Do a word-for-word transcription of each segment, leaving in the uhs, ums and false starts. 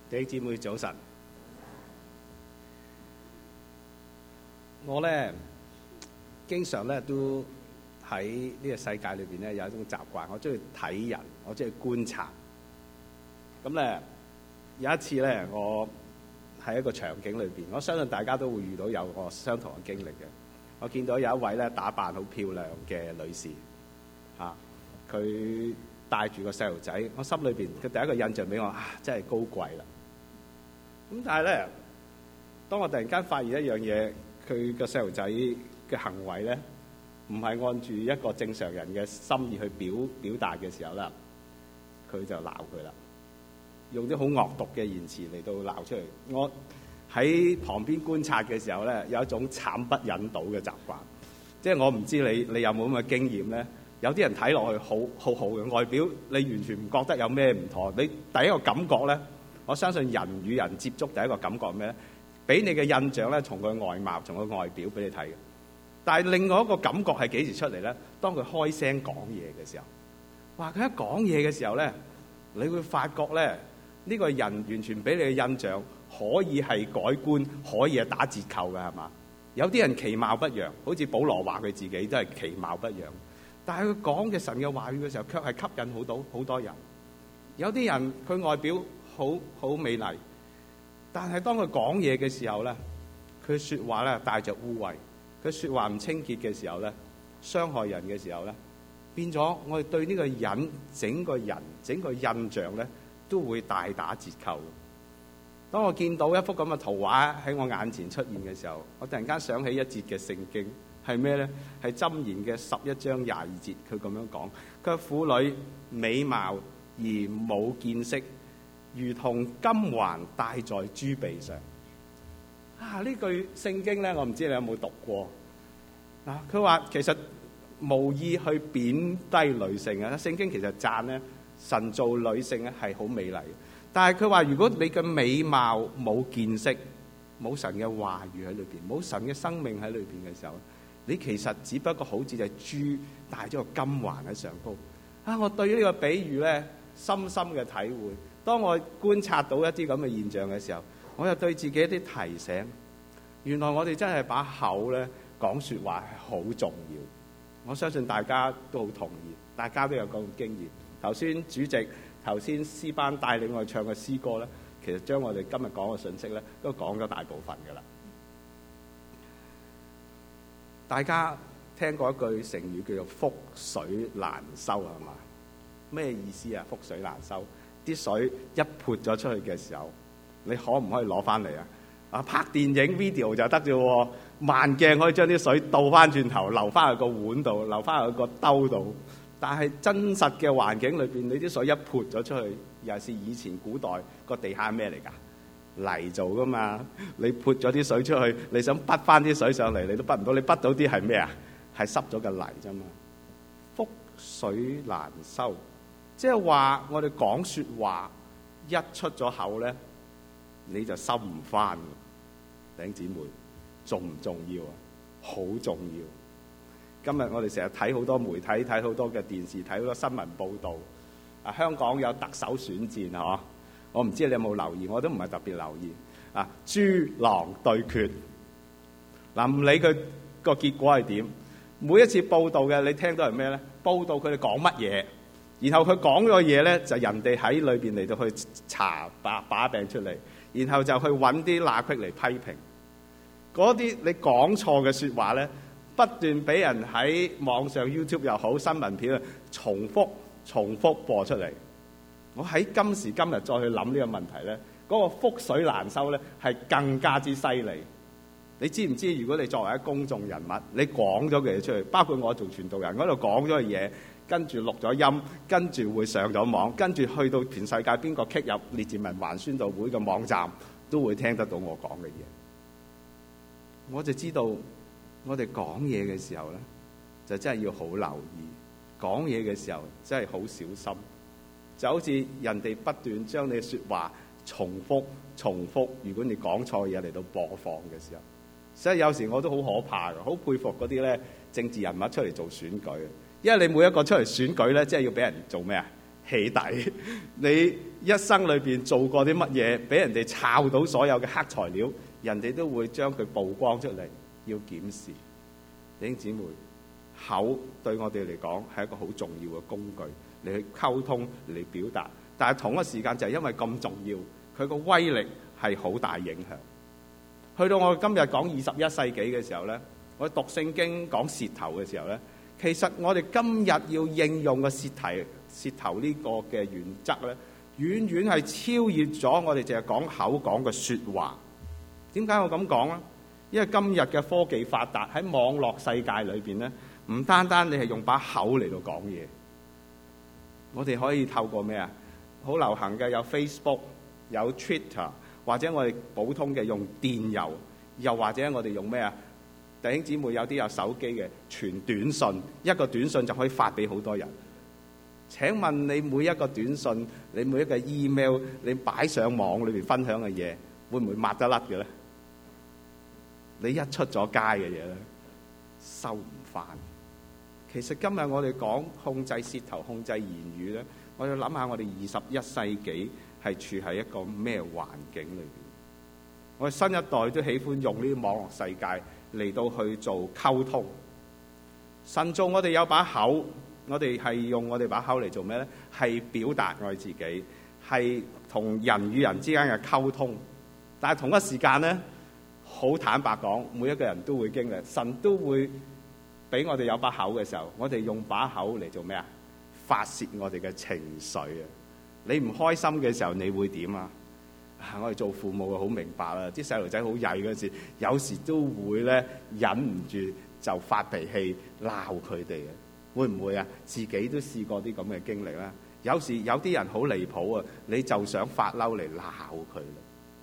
弟兄姊妹早晨，我咧經常咧都喺呢個世界裏邊咧有一種習慣，我中意睇人，我中意觀察。咁咧有一次咧，我喺一個場景裏邊，我相信大家都會遇到有個相同嘅經歷嘅。我見到有一位咧打扮好漂亮嘅女士，嚇佢帶住個細路仔，我心裏邊佢第一個印象俾我啊，真係高貴啦。咁但係咧，當我突然間發現一樣嘢，佢個細路仔嘅行為咧，唔係按住一個正常人嘅心意去表表達嘅時候啦，佢就鬧佢啦，用啲好惡毒嘅言辭嚟到鬧出嚟。我喺旁邊觀察嘅時候咧，有一種慘不忍睹嘅習慣，即係我唔知你你有冇咁嘅經驗咧？有啲人睇落去好好好嘅外表，你完全唔覺得有咩唔妥。你第一個感覺咧，我相信人與人接觸第一個感覺係咩咧？俾你嘅印象咧，從佢外貌、從佢外表俾你睇嘅。但係另外一個感覺係幾時出嚟咧？當佢開聲講嘢嘅時候，哇！佢一講嘢嘅時候咧，你會發覺咧，呢個人完全俾你嘅印象可以係改觀，可以係打折扣嘅，係嘛？有啲人其貌不揚，好似保羅話佢自己都係其貌不揚。但係佢講嘅神嘅話語嘅時候，卻係吸引好多好多人。有啲人佢外表好好美麗，但係當佢講嘢嘅時候咧，佢説話咧帶着污穢，佢説話唔清潔嘅時候咧，傷害人嘅時候咧，變咗我哋對呢個人整個人整個印象咧都會大打折扣。當我見到一幅咁嘅圖畫喺我眼前出現嘅時候，我突然間想起一節嘅聖經。係咩咧？係箴言嘅十一章廿二節，佢咁樣講：佢話婦女美貌而冇見識，如同金環戴在豬鼻上。啊！呢句聖經咧，我唔知你有冇讀過啊？佢話其實無意去貶低女性啊。聖經其實讚咧，神造女性咧係好美麗，但係佢話如果你嘅美貌冇見識，冇神嘅話語喺裏邊，冇神嘅生命喺裏邊嘅時候，你其實只不過好似隻豬戴咗個金環喺上高啊！我對於呢個比喻咧，深深嘅體會。當我觀察到一啲咁嘅現象嘅時候，我又對自己一啲提醒。原來我哋真係把口咧講説話係好重要。我相信大家都好同意，大家都有咁嘅經驗。頭先主席頭先詩班帶領我哋唱嘅詩歌咧，其實將我哋今日講嘅信息咧都講咗大部分㗎啦。大家聽過一句成語叫做覆水難收係嘛？咩意思啊？覆水難收，啲水一潑咗出去嘅時候，你可唔可以攞翻嚟啊？啊，拍電影 video 就得啫喎，慢鏡可以將啲水倒翻轉頭，流翻去個碗度，流翻去個兜度。但係真實嘅環境裏邊，你啲水一潑咗出去，尤其是以前古代個地下係咩嚟㗎？泥做噶嘛，你潑咗啲水出去，你想滗翻啲水上嚟，你都滗唔到。你滗到啲係咩啊？係濕咗嘅泥啫嘛。覆水難收，即係話我哋講説話一出咗口咧，你就收唔翻。弟兄姊妹，重唔重要啊？好重要。今日我哋成日睇好多媒體，睇好多嘅電視，睇好多新聞報導。啊，香港有特首選戰嗬。我唔知你有冇留意，我都唔係特別留意。啊，豬狼對決，嗱，唔理佢個結果係點，每一次報道嘅你聽到係咩咧？報道佢哋講乜嘢，然後佢講咗嘢咧，就人哋喺裏邊嚟到去查把把柄出嚟，然後就去揾啲罅隙嚟批評。嗰啲你講錯嘅説話咧，不斷俾人喺網上 YouTube 又好新聞片啊重複重複播出嚟。我喺今時今日再去諗呢個問題咧，嗰個覆水難收咧係更加之犀利。你知唔知？如果你作為一公眾人物，你講咗嘅嘢出去，包括我做傳道人嗰度講咗嘅嘢，跟住錄咗音，跟住會上咗網，跟住去到全世界邊個 kick 入列治文環宣道會嘅網站，都會聽得到我講嘅嘢。我就知道，我哋講嘢嘅時候咧，就真係要好留意。講嘢嘅時候真係好小心。就好似人哋不斷將你嘅説話重複重複，如果你講錯嘢嚟到播放嘅時候，所以有時我都好可怕嘅，好佩服嗰啲咧政治人物出嚟做選舉，因為你每一個出嚟選舉咧，即係要俾人做咩啊？ 起底，你一生裏邊做過啲乜嘢，俾人哋抄到所有嘅黑材料，人哋都會將佢曝光出嚟，要檢視。弟兄姊妹，口對我哋嚟講係一個好重要嘅工具，嚟去溝通，嚟表達。但係同一時間就係因為咁重要，佢個威力係好大影響。去到我哋今日講二十一世紀嘅時候呢，我哋讀聖經講舌頭嘅時候呢，其實我哋今日要應用嘅舌頭舌頭呢個嘅原則呢，遠遠係超越咗我哋淨係講口講嘅説話。點解我咁講呢？因為今日嘅科技發達，喺網絡世界裏邊呢，唔單單你係用把口嚟到講嘢，我哋可以透過咩啊？好流行嘅有 Facebook、有 Twitter， 或者我哋普通嘅用電郵，又或者我哋用咩啊？弟兄姊妹有啲有手機嘅傳短信，一個短信就可以發俾好多人。請問你每一個短信，你每一個 email， 你擺上網裏邊分享嘅嘢，會唔會抹得甩嘅咧？你一出咗街嘅嘢咧，收唔翻。其實今日我哋講控制舌頭、控制言語咧，我要諗下我哋二十一世紀係處喺一個咩環境裏邊？我哋新一代都喜歡用呢啲網絡世界嚟到去做溝通。神造我哋有把口。我哋係用我哋把口嚟做咩呢？係表達我哋自己，係同人與人之間嘅溝通。但係同一時間呢，好坦白講，每一個人都會經歷，神都會俾我哋有把口嘅時候，我哋用把口嚟做咩啊？發泄我哋嘅情緒啊！你唔開心嘅時候，你會點啊？我哋做父母嘅好明白啦，啲細路仔好曳嗰時，有時都會咧忍唔住就發脾氣鬧佢哋嘅。會唔會啊？自己都試過啲咁嘅經歷啦。有時有啲人好離譜啊，你就想發嬲嚟鬧佢啦。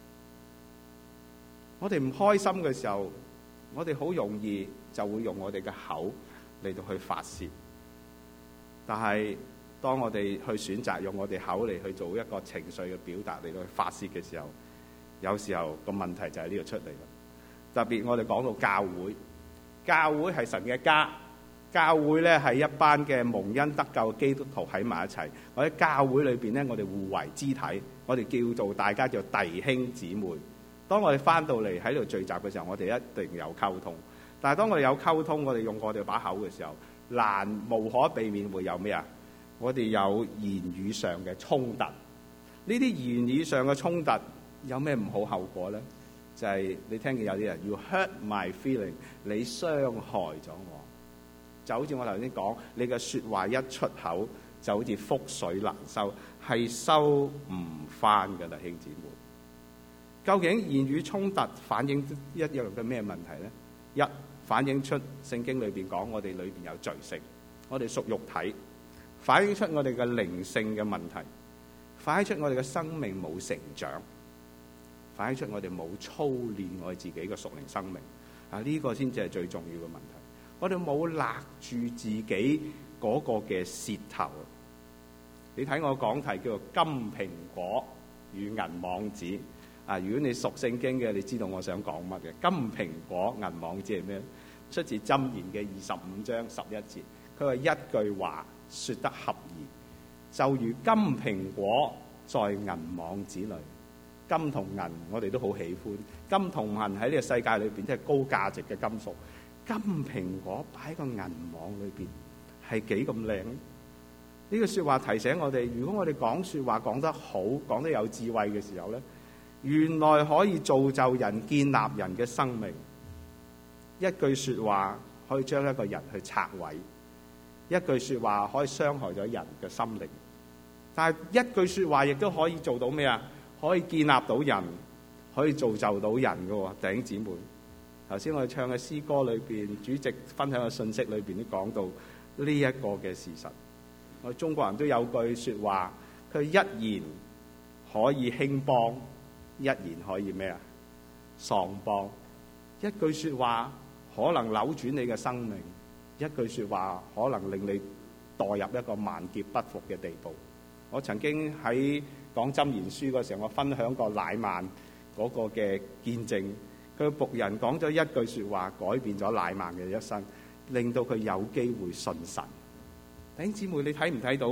我哋唔開心嘅時候，我哋好容易就會用我哋嘅口嚟到去發泄。但係當我哋去選擇用我哋口嚟去做一個情緒嘅表達嚟到去發泄嘅時候，有時候個問題就喺呢度出嚟啦。特別我哋講到教會，教會係神嘅家。教會咧係一班嘅蒙恩得救嘅基督徒喺埋一齊。我喺教會裏邊咧，我哋互為肢體，我哋叫做大家叫弟兄姊妹。當我哋翻到嚟喺度聚集嘅時候，我哋一定有溝通。但係當我哋有溝通，我哋用我哋把口嘅時候，難無可避免會有咩啊？我哋有言語上嘅衝突。呢啲言語上嘅衝突有咩唔好後果咧？就係、是、你聽見有啲人要 hurt my feeling， 你傷害咗我。就好似我頭先講，你嘅説話一出口，就好似覆水難收，係收唔翻㗎啦，兄姊妹。究竟言語衝突反映一樣嘅咩問題呢？一，反映出聖經裏邊講我哋裏邊有罪性，我哋屬肉體，反映出我哋嘅靈性嘅問題，反映出我哋嘅生命冇成長，反映出我哋冇操練我哋自己嘅屬靈生命。啊，呢個先至係最重要嘅問題。我哋冇勒住自己嗰個嘅舌頭。你睇我講題叫做金蘋果與銀網子。啊，如果你熟聖經嘅，你知道我想講乜嘅。金蘋果銀網子係咩？出自箴言嘅二十五章十一節。佢話一句話說得合宜，就如金蘋果在銀網子裏。金同銀我哋都好喜歡。金同銀喺呢個世界裏邊都係高價值嘅金屬。金蘋果擺喺個銀網裏邊係幾咁靚？呢個說話提醒我哋，如果我哋講說話講得好，講得有智慧嘅時候咧，原來可以造就人、建立人嘅生命。一句說話可以將一個人去拆毀，一句說話可以傷害咗人嘅心靈。但係一句說話亦都可以做到咩啊？可以建立到人，可以造就到人嘅。弟兄姊妹，頭先我哋唱嘅詩歌裏邊，主席分享嘅信息裏邊都講到呢一個嘅事實。我哋中國人都有句說話，佢一言可以興邦，一言可以咩啊？喪邦。一句說話可能扭轉你嘅生命，一句說話可能令你墮入一個萬劫不復嘅地步。我曾經喺講箴言書嗰時候，我分享過乃縵嗰個嘅見證。佢僕人講咗一句說話，改變咗乃縵嘅一生，令到佢有機會信神。弟兄姊妹，你睇唔睇到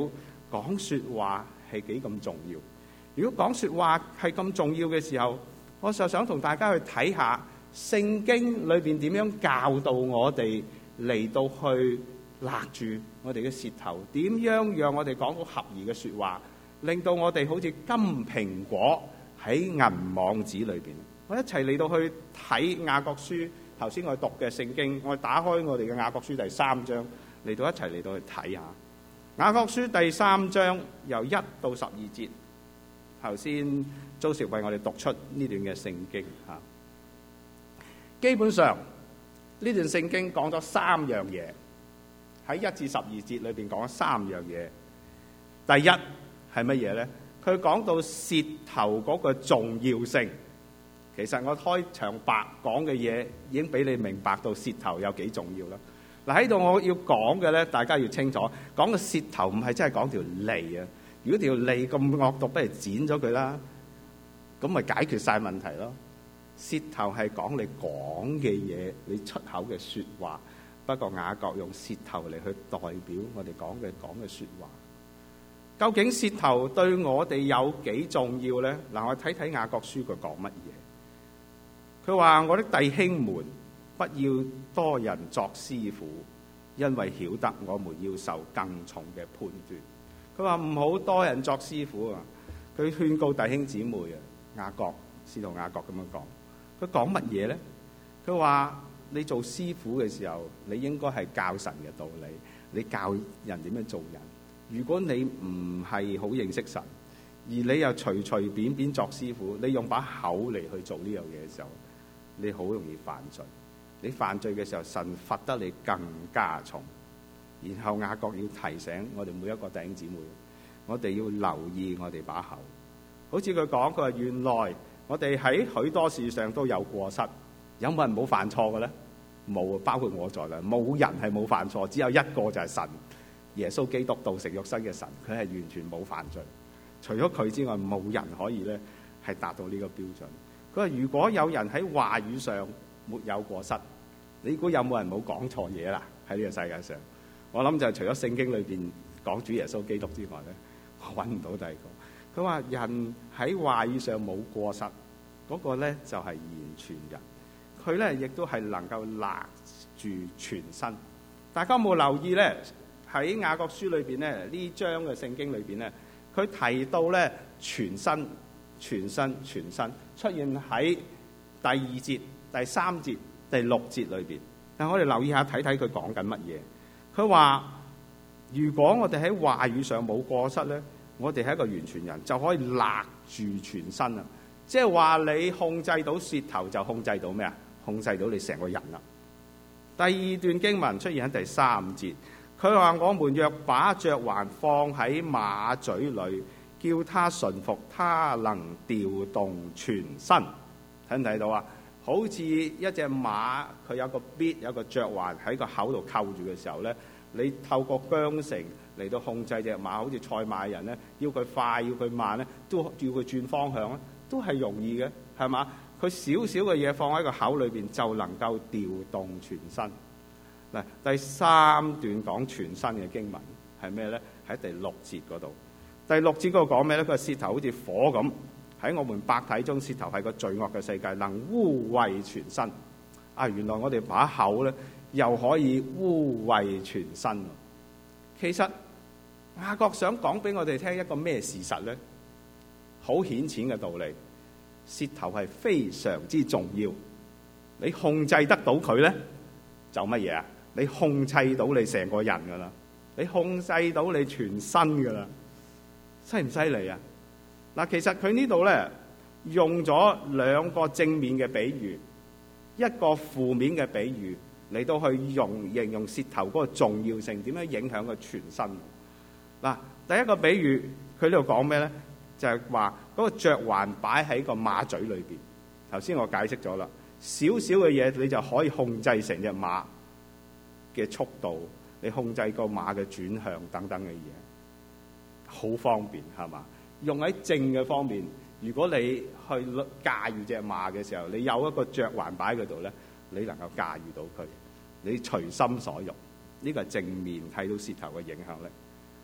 講説話係幾咁重要。如果講説話係咁重要嘅時候，我就想同大家去睇下聖經裏邊點樣教導我哋嚟到去勒住我哋嘅舌頭，點樣讓我哋講到合宜嘅説話，令到我哋好似金蘋果喺銀網子裏邊。我一齊嚟到去睇雅各書，頭先我讀嘅聖經，我打開我哋嘅雅各書第三章，嚟到一齊嚟到去睇下雅各書第三章由一到十二節。頭先周少為我哋讀出呢段嘅聖經嚇。基本上呢段聖經講咗三樣嘢，喺一至十二節裏邊講咗三樣嘢。第一係乜嘢咧？佢講到舌頭嗰個重要性。其實我開場白講嘅嘢已經俾你明白到舌頭有幾重要啦。嗱，喺度我要講嘅咧，大家要清楚，講個舌頭唔係真係講條脷啊。如果條脷咁惡毒，不如剪咗佢啦，咁咪解決晒問題咯。舌頭係講你講嘅嘢，你出口嘅説話。不過雅各用舌頭嚟去代表我哋講嘅講嘅説話。究竟舌頭對我哋有幾重要咧？嗱，我睇睇雅各書佢講乜嘢。佢話：我的弟兄們，不要多人作師傅，因為曉得我們要受更重嘅判斷。佢話唔好多人作師傅啊！佢勸告弟兄姊妹啊，雅各，使徒雅各咁樣講。佢講乜嘢咧？佢話你做師傅嘅時候，你應該係教神嘅道理，你教人點樣做人。如果你唔係好認識神，而你又隨隨便便作師傅，你用把口嚟去做呢樣嘢嘅時候，你好容易犯罪。你犯罪嘅時候，神罰得你更加重。然後雅各要提醒我哋每一個弟兄姊妹，我哋要留意我哋把口。好似佢講，佢話原來我哋喺許多事上都有過失。有冇人冇犯錯嘅咧？冇，包括我在內，冇人係冇犯錯，只有一個就係神，耶穌基督道成肉身嘅神，佢係完全冇犯罪。除咗佢之外，冇人可以咧係達到呢個標準。佢話如果有人喺話語上沒有過失，你估有冇人冇講錯嘢啦？喺呢個世界上，我諗就係除咗聖經裏邊講主耶穌基督之外咧，我揾唔到第二個。佢話人喺話語上冇過失，嗰個咧就係完全人。佢咧亦都係能夠勒住全身。大家有冇留意咧？喺雅各書裏邊咧，呢章嘅聖經裏邊咧，佢提到咧全身、全身、全身出現喺第二節、第三節、第六節裏邊。但係我哋留意下睇睇佢講緊乜嘢。佢話：如果我哋喺話語上冇過失咧，我哋係一個完全人，就可以勒住全身啊！即係話你控制到舌頭，就控制到咩啊？控制到你成個人啦。第二段經文出現喺第三節，佢話：我們若把嚼環放喺馬嘴裏，叫他順服，他能調動全身。睇唔睇到啊？好似一隻馬，佢有個 bit 有個嚼環喺個口度扣住嘅時候咧，你透過韁繩嚟到控制隻馬，好似賽馬人咧，要佢快要佢慢咧，都要佢轉方向咧，都係容易嘅，係嘛？佢少少嘅嘢放喺個口裏邊，就能夠調動全身。嗱，第三段講全身嘅經文係咩咧？喺第六節嗰度。第六節嗰度講咩咧？佢話舌頭好似火咁，喺我們百體中，舌頭係個罪惡嘅世界，能污穢全身。啊，原來我哋把口咧又可以污穢全身。其實雅各想講俾我哋聽一個咩事實咧？好顯淺嘅道理，舌頭係非常之重要。你控制得到佢咧，就乜嘢啊？你控制到你成個人噶啦，你控制到你全身噶啦，犀唔犀利啊？嗱，其實佢呢度咧用咗兩個正面嘅比喻，一個負面嘅比喻嚟到去用形容舌頭嗰個重要性，點樣影響佢全身。嗱，第一個比喻佢呢度講咩咧？就係話嗰個嚼環擺喺個馬嘴裏邊。頭先我解釋咗啦，少少嘅嘢你就可以控制成隻馬嘅速度，你控制個馬嘅轉向等等嘅嘢，好方便係嘛？用喺正嘅方面，如果你去駕馭隻馬嘅時候，你有一個嚼環擺喺嗰度咧，你能夠駕馭到佢，你隨心所欲。呢個係正面睇到舌頭嘅影響力。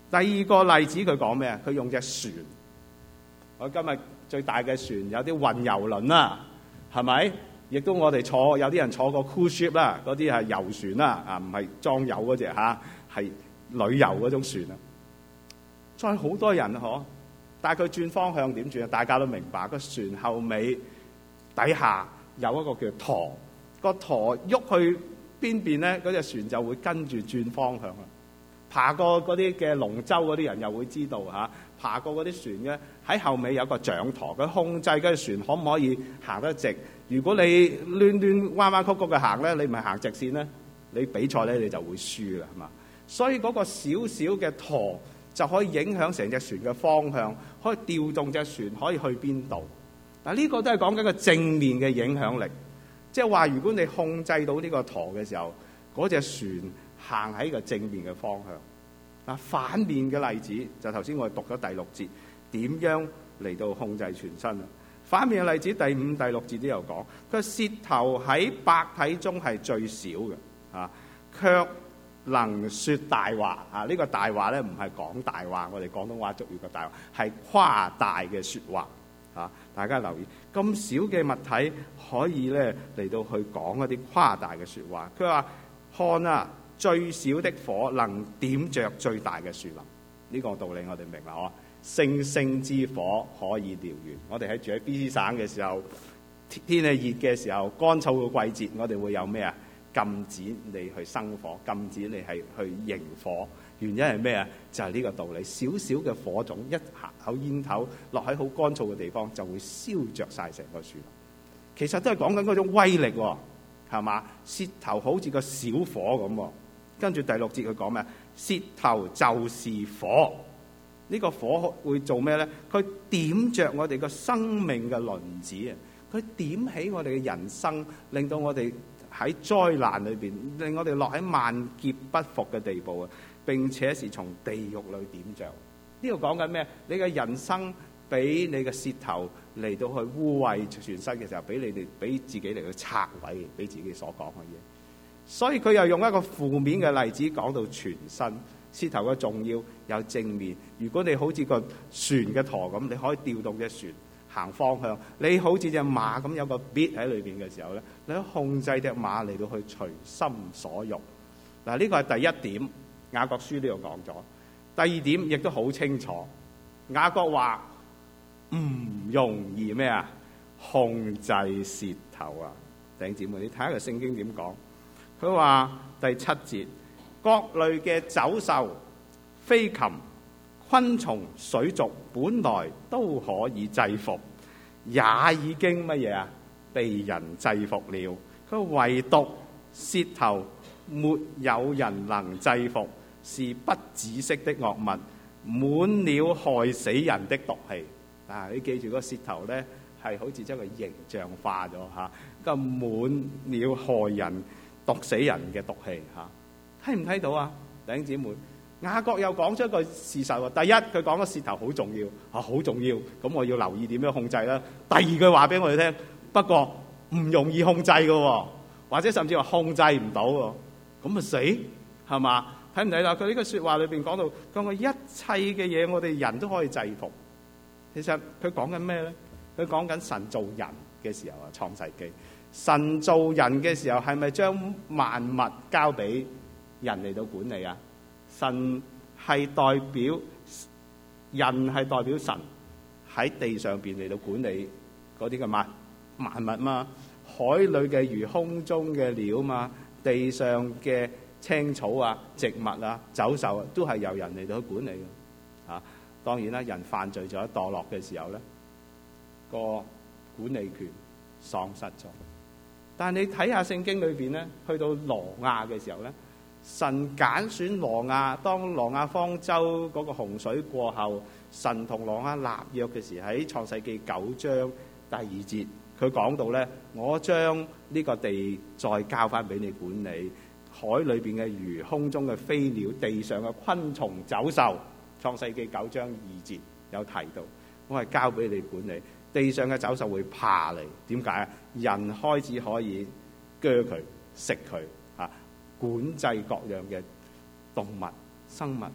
第二個例子佢講咩啊？佢用隻船。我今日最大嘅船有啲運油輪啦，係咪？亦都我哋坐有啲人坐過 cruise ship 啦，嗰啲係遊船啦，啊唔係裝油嗰隻嚇，係旅遊嗰種船啊。再好多人嗬，但係佢轉方向點轉啊？大家都明白，個船後尾底下有一個叫舵，個舵喐去邊邊咧，嗰隻船就會跟住轉方向啦。爬過嗰啲嘅龍舟嗰啲人又會知道嚇，爬過嗰啲船咧喺後尾有個掌舵，佢控制嗰隻船可唔可以行得直。如果你亂亂彎彎曲曲嘅行咧，你唔係行直線咧，你比賽咧你就會輸啦，係嘛？所以嗰個小小嘅舵就可以影響成隻船嘅方向，可以調動隻船可以去邊度。嗱，呢個都係講緊個正面嘅影響力，即係話如果你控制到呢個舵嘅時候，嗰隻船行喺個正面嘅方向。嗱，反面嘅例子就頭先我哋讀咗第六節，點樣嚟到控制全身啊？反面嘅例子第五、第六節都有講，佢舌頭喺百體中係最少嘅，啊，卻能說大話啊！呢、這個大話咧唔係講大話，我哋廣東話俗語嘅大話係誇大嘅説話啊！大家留意，咁少嘅物體可以咧嚟到去講一啲誇大嘅説話。佢話：看啊，最小的火能點着最大嘅樹林。呢、這個道理我哋明啦，嗬！星星之火可以燎原。我哋喺住喺 B C 省嘅時候，天氣熱嘅時候，乾燥嘅季節，我哋會有咩啊？禁止你去生火，禁止你係去營火。原因係咩啊？就係、是、呢個道理。小小嘅火種一下口煙頭落喺好乾燥嘅地方，就會燒着晒成個樹林。其實都係講緊嗰種威力喎，係嘛？舌頭好似個小火咁。跟住第六節佢講咩？舌頭就是火。呢、這個火會做咩咧？佢點着我哋個生命嘅輪子啊！佢點起我哋嘅人生，令到我哋喺災難裏邊，令我哋落喺萬劫不復嘅地步啊！並且是從地獄裏點着。呢度講緊咩？你嘅人生俾你嘅舌頭嚟到去污穢全身嘅時候，俾你哋俾自己嚟去拆毀，俾自己所講嘅嘢。所以佢又用一個負面嘅例子講到全身。舌頭嘅重要有正面，如果你好似個船嘅舵咁，你可以調動隻船行方向；你好似隻馬咁有個 bit 喺裏邊嘅時候咧，你可以控制隻馬嚟到去隨心所欲。嗱，呢個係第一點，雅各書呢度講咗。第二點亦都好清楚，雅各話唔容易咩啊？控制舌頭啊！弟兄姊妹，你睇下個聖經點講？佢話第七節。各類嘅走獸、飛禽、昆蟲、水族，本來都可以制服，也已經乜嘢啊？被人制服了。佢唯獨舌頭沒有人能制服，是不止息的惡物，滿了害死人的毒氣。啊！你記住個舌頭咧，係好似將佢形象化咗嚇，咁滿了害人、毒死人嘅毒氣嚇。睇唔睇到啊？弟兄姊妹，雅各又講出一個事實喎。第一，佢講個舌頭好重要，啊好重要，咁我要留意點樣控制啦。第二句話俾我哋聽，不過唔容易控制嘅，或者甚至話控制唔到喎，咁咪死係嘛？睇唔睇到？佢呢個説話裏邊講到，講個一切嘅嘢，我哋人都可以制服。其實佢講緊咩咧？佢講緊神造人嘅時候啊，創世記，神造人嘅時候係咪將萬物交俾人嚟到管理啊？神係代表人，係代表神喺地上邊嚟到管理嗰啲嘅萬萬物嘛，海裏嘅魚，空中嘅鳥嘛，地上嘅青草啊、植物啊、走獸啊，都係由人嚟到去管理嘅。啊，當然啦，人犯罪咗墮落嘅時候咧，個管理權喪失咗。但係你睇下聖經裏邊咧，去到挪亞嘅時候咧，神揀選挪亞，當挪亞方舟嗰個洪水過後，神同挪亞立約嘅時候，喺創世記九章第二節，佢講到咧，我將呢個地再交翻俾你管理，海裏邊嘅魚、空中嘅飛鳥、地上嘅昆蟲、走獸。創世記九章二節有提到，我係交俾你管理，地上嘅走獸會爬嚟。點解啊？人開始可以鋸佢、食佢。管制各樣嘅動物、生物，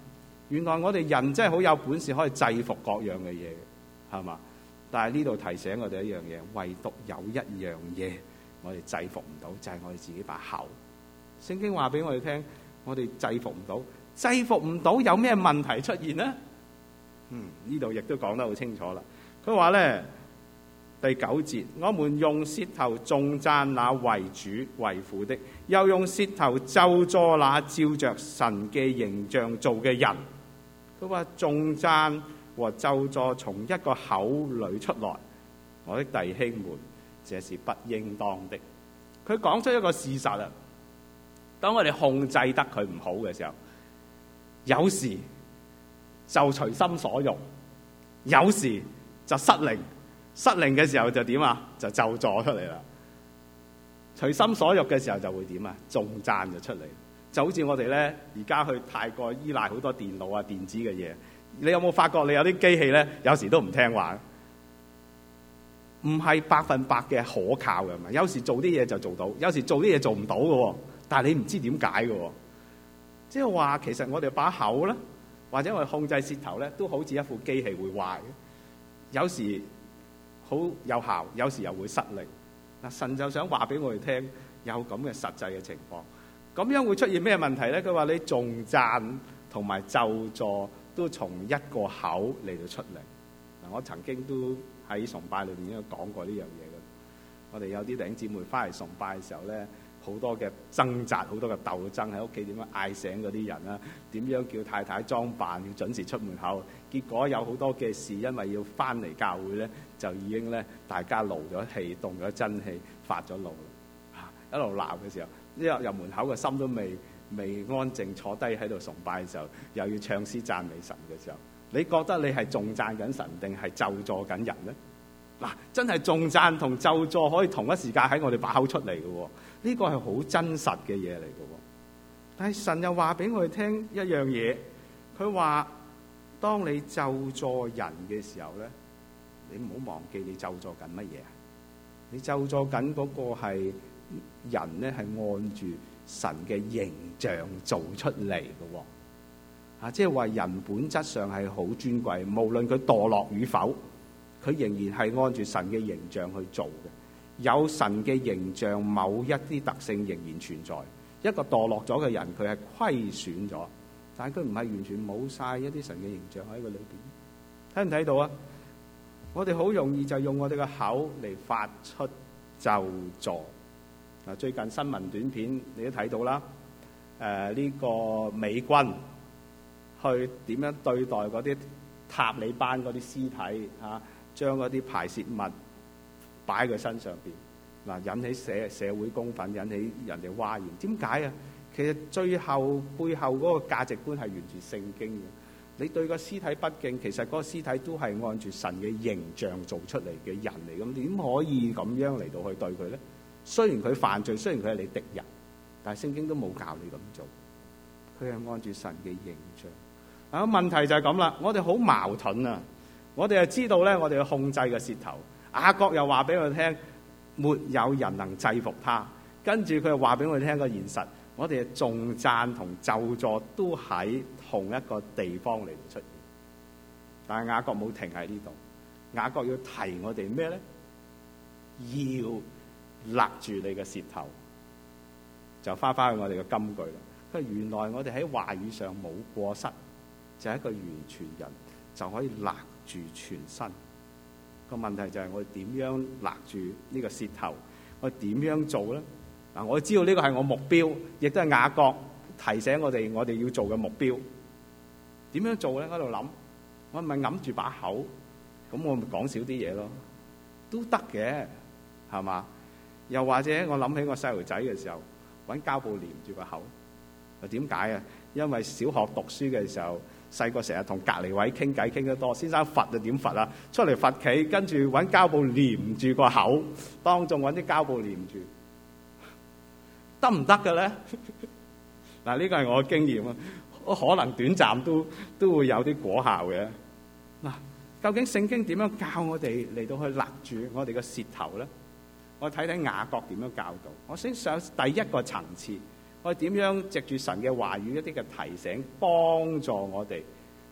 原來我哋人真係好有本事可以制服各樣嘅嘢，係嘛？但係呢度提醒我哋一樣嘢，唯獨有一樣嘢我哋制服唔到，就係我哋自己把口。聖經話俾我哋聽，我哋制服唔到，制服唔到有咩問題出現呢？嗯，呢度亦都講得好清楚啦。佢話咧，第九節，我們用舌頭頌讚那為主為父的，又用舌頭咒詛那照着神嘅形象做嘅人。佢話頌讚和咒詛從一個口裏出來，我的弟兄們，這是不應當的。佢講出一個事實啊，當我哋控制得佢唔好嘅時候，有時就隨心所欲，有時就失靈，失靈嘅時候就點啊？就咒詛出嚟啦。隨心所欲嘅時候就會點啊？頌讚就出嚟。就好似我哋咧，而家去太過依賴好多電腦啊、電子嘅嘢。你有冇發覺你有啲機器咧，有時都唔聽話，唔係百分百嘅可靠嘅嘛？有時做啲嘢就做到，有時做啲嘢做唔到嘅，但係你唔知點解嘅。即係話其實我哋把口咧，或者我哋控制舌頭咧，都好似一副機器會壞嘅。有時好有效，有時又會失靈。嗱，神就想話俾我哋聽，有咁嘅實際嘅情況。咁樣會出現咩問題咧？佢話你頌讚同埋咒詛都從一個口嚟到出嚟。嗱，我曾經都喺崇拜裏邊已經講過呢樣嘢嘅。我哋有啲弟兄姊妹翻嚟崇拜嘅時候咧，好多嘅掙扎，好多嘅鬥爭喺屋企點樣嗌醒嗰啲人啦，點樣叫太太裝扮要準時出門口。結果有好多嘅事，因為要翻嚟教會咧，就已經咧大家勞咗氣，動咗真氣，發咗怒啦。一路鬧嘅時候，一入入門口嘅心都未未安靜坐低喺度崇拜嘅時候，又要唱詩讚美神嘅時候，你覺得你係頌讚緊神定係咒詛緊人咧？嗱，真係頌讚同咒詛可以同一時間喺我哋把口出嚟嘅喎，呢個係好真實嘅嘢嚟嘅喎。但係神又話俾我哋聽一樣嘢，佢話當你咒詛人嘅時候咧，你唔好忘記你咒詛緊乜嘢啊？你咒詛緊嗰個係人咧，係按住神嘅形象做出嚟嘅喎。啊，即係話人本質上係好尊貴，無論佢墮落與否，佢仍然係按住神嘅形象去做嘅。有神嘅形象，某一啲特性仍然存在。一個墮落咗嘅人，佢係虧損咗，但係佢唔係完全冇晒一啲神嘅形象喺佢裏邊。睇唔睇到啊？我哋好容易就用我哋嘅口嚟發出咒詛。嗱，最近新聞短片你都睇到啦。誒、呃，呢、這個美軍去點樣對待嗰啲塔利班嗰啲屍體嚇，將嗰啲排泄物擺喺佢身上邊。嗱，引起社社會公憤，引起人哋譁然。點解啊？其實最後背後嗰個價值觀係源自聖經嘅。你對個屍體不敬，其實嗰個屍體都係按住神嘅形象做出嚟嘅人嚟，咁點可以咁樣嚟到去對佢咧？雖然佢犯罪，雖然佢係你敵人，但係聖經都冇教你咁做。佢係按住神嘅形象。啊，問題就係咁啦，我哋好矛盾啊！我哋就知道咧，我哋要控制個舌頭。雅各又話俾我哋聽，沒有人能制服他。跟住佢又話俾我哋聽個現實，我哋嘅頌讚同咒詛都喺同一個地方嚟出現。但係雅各冇停喺呢度，雅各要提我哋咩咧？要勒住你嘅舌頭，就翻返去我哋嘅金句啦。佢原來我哋喺話語上冇過失，就係一個完全人就可以勒住全身。個問題就係我哋點樣勒住呢個舌頭？我哋點樣做咧？嗱，我知道呢個係我目標，亦都係雅各提醒我哋，我哋要做嘅目標。點樣做咧？喺度諗，我咪揞住把口，咁我咪講少啲嘢咯，都得嘅，係嘛？又或者我諗起我細路仔嘅時候，揾膠布黏住個口。啊，點解啊？因為小學讀書嘅時候，細個成日同隔離位傾偈傾得多，先生罰就點罰啊？出嚟罰企，跟住揾膠布黏住個口，當眾揾啲膠布黏住，得唔得嘅咧？嗱，呢個係我嘅經驗啊，可能短暫都都會有啲果效嘅。嗱，究竟聖經點樣教我哋嚟到去勒住我哋嘅舌頭咧？我睇睇雅各點樣教導。我先上第一個層次，我點樣藉住神嘅話語一啲嘅提醒，幫助我哋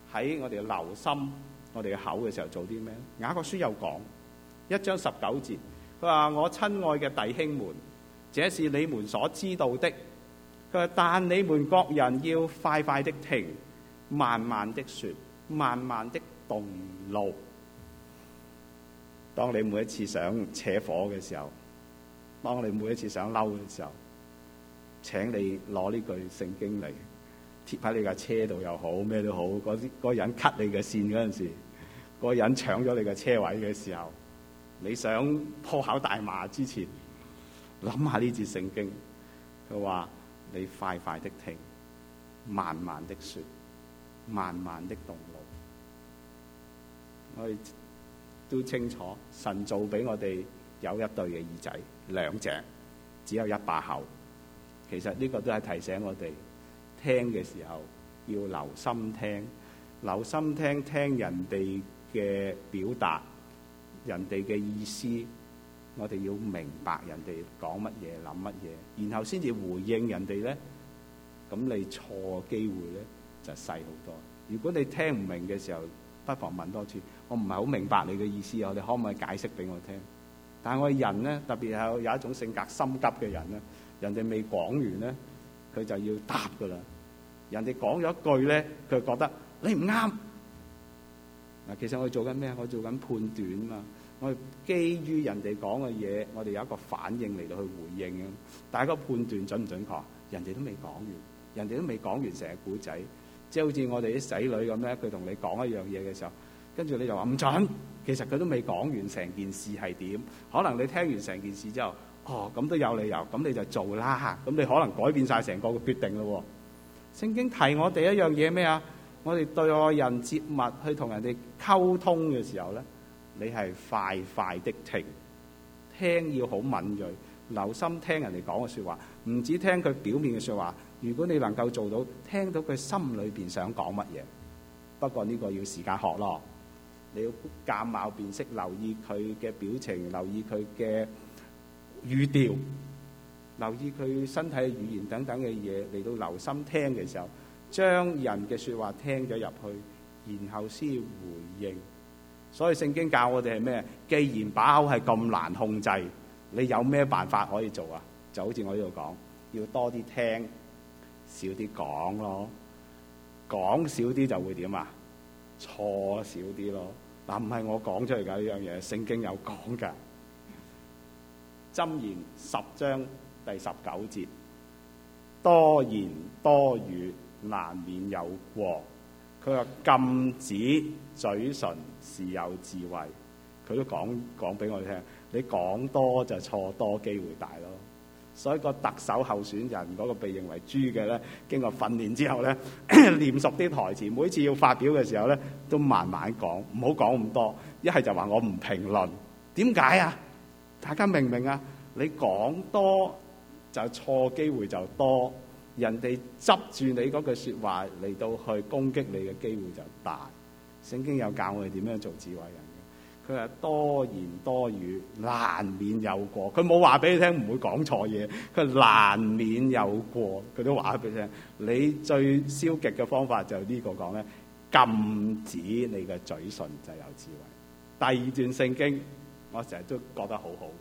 喺我哋留心我哋嘅口嘅時候做啲咩？雅各書有講一章十九節，佢話：我親愛嘅弟兄們，這是你們所知道的。佢話：但你們各人要快快的聽，慢慢的說，慢慢的動怒。當你每一次想扯火嘅時候，當你每一次想嬲嘅時候，請你攞呢句聖經嚟貼喺你架車度又好，咩都好。嗰啲嗰個人 cut 你嘅線嗰陣時，嗰個人搶咗你嘅車位嘅時候，你想破口大罵之前，諗下呢節聖經。佢話：你快快的聽，慢慢的說，慢慢的動怒。我哋都清楚，神做俾我哋有一對嘅耳仔，兩隻，只有一把口。其實呢個都係提醒我哋，聽嘅時候要留心聽，留心聽聽人哋嘅表達，人哋嘅意思，我哋要明白人哋講乜嘢、諗乜嘢，然後先至回應人哋咧。咁你錯機會咧就細好多。如果你聽唔明嘅時候，不妨問多次，我唔係好明白你嘅意思，我哋可唔可以解釋俾我聽？但係我哋人咧，特別係有一種性格心急嘅人咧，人哋未講完咧，佢就要答噶啦。人哋講咗一句咧，佢覺得你唔啱。嗱，其實我哋做緊咩？我哋做緊判斷啊嘛。我哋基於人哋講嘅嘢，我哋有一個反應嚟到去回應啊。但係個判斷準唔準確？人哋都未講完，人哋都未講完成個故仔。即係好似我哋啲仔女咁咧，佢同你講一樣嘢嘅時候，跟住你就話唔準。其實佢都未講完成件事係點。可能你聽完成件事之後，哦，咁都有理由，咁你就做啦。咁你可能改變晒成個嘅決定咯。聖經提我哋一樣嘢咩啊？我哋對外人接物去同人哋溝通嘅時候咧，你係快快的停，聽要好敏銳，留心聽人哋講嘅説話，唔止聽佢表面嘅説話。如果你能夠做到聽到佢心裏邊想講乜嘢，不過呢個要時間學咯。你要鑑貌辨識，留意佢嘅表情，留意佢嘅語調，留意佢身體嘅語言等等嘅嘢，嚟到留心聽嘅時候，將人嘅説話聽咗入去，然後先回應。所以聖經教我哋係咩？既然把口係咁難控制，你有咩辦法可以做啊？就好似我呢度講，要多啲聽，少啲講咯。講少啲就會點啊？錯少啲咯。嗱，唔係我講出嚟㗎呢樣嘢，聖經有講㗎。箴言十章第十九節，多言多語難免有過。佢話禁止嘴唇是有智慧。佢都講講俾我哋聽，你講多就錯多，機會大咯。所以個特首候選人嗰個被認為豬嘅咧，經過訓練之後咧，唸熟啲台詞，每次要發表嘅時候咧，都慢慢講，唔好講咁多。一係就話我唔評論，點解啊？大家明唔明啊？你講多就錯機會就多，人哋執住你嗰句説話嚟到去攻擊你嘅機會就大。聖經有教我哋點樣做智慧人。佢話多言多語難免有過，佢冇話俾你聽唔會講錯嘢，佢難免有過，佢都話俾你聽。你最消極嘅方法就係呢個講咧，禁止你嘅嘴唇就有智慧。第二段聖經我成日都覺得好好嘅，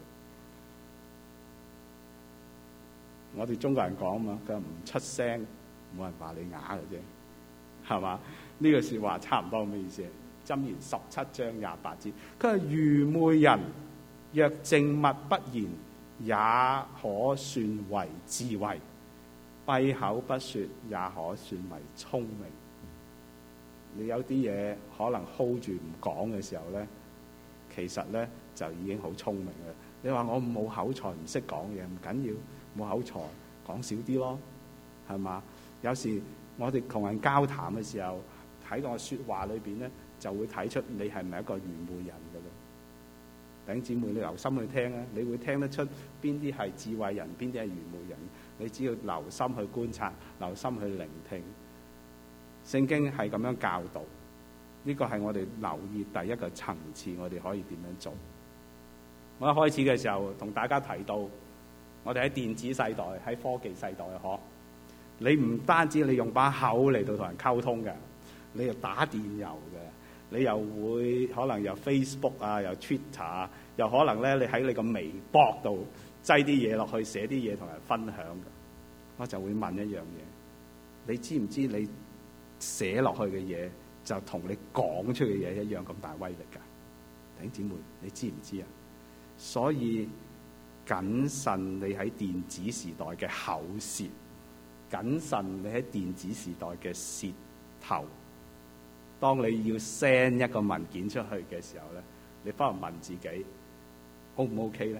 我哋中國人講啊嘛，佢話唔出聲冇人話你啞嘅啫，係嘛？呢個説話差唔多咩意思？箴言十七章廿八節，佢係愚昧人若靜默不言，也可算為智慧；閉口不說，也可算為聰明。你有啲嘢可能 hold 住唔講嘅時候咧，其實咧就已經好聰明啦。你話我冇口才唔識講嘢，唔緊要，冇口才講少啲咯，係嘛？有時我哋同人交談嘅時候，喺個説話裏邊咧，就會睇出你係咪一個愚昧人㗎啦。弟兄姊妹，你留心去聽啊，你會聽得出邊啲係智慧人，邊啲係愚昧人。你只要留心去觀察，留心去聆聽。聖經係咁樣教導，呢個係我哋留意第一個層次，我哋可以點樣做。我一開始嘅時候同大家提到，我哋喺電子世代，喺科技世代，嗬，你唔單止你用把口嚟到同人溝通嘅。 你又打電郵嘅，你又會可能又 Facebook 啊，又 Twitter 啊，又可能咧你喺你個微博度擠啲嘢落去，寫啲嘢同人分享嘅。我就會問一樣嘢，你知唔知你寫落去嘅嘢就同你講出嘅嘢一樣咁大威力㗎？弟兄姊妹，你知唔知啊？所以謹慎你喺電子時代嘅口舌，謹慎你喺電子時代嘅舌頭。當你要 send 一個文件出去嘅時候咧，你翻嚟問自己 O 唔 OK 咧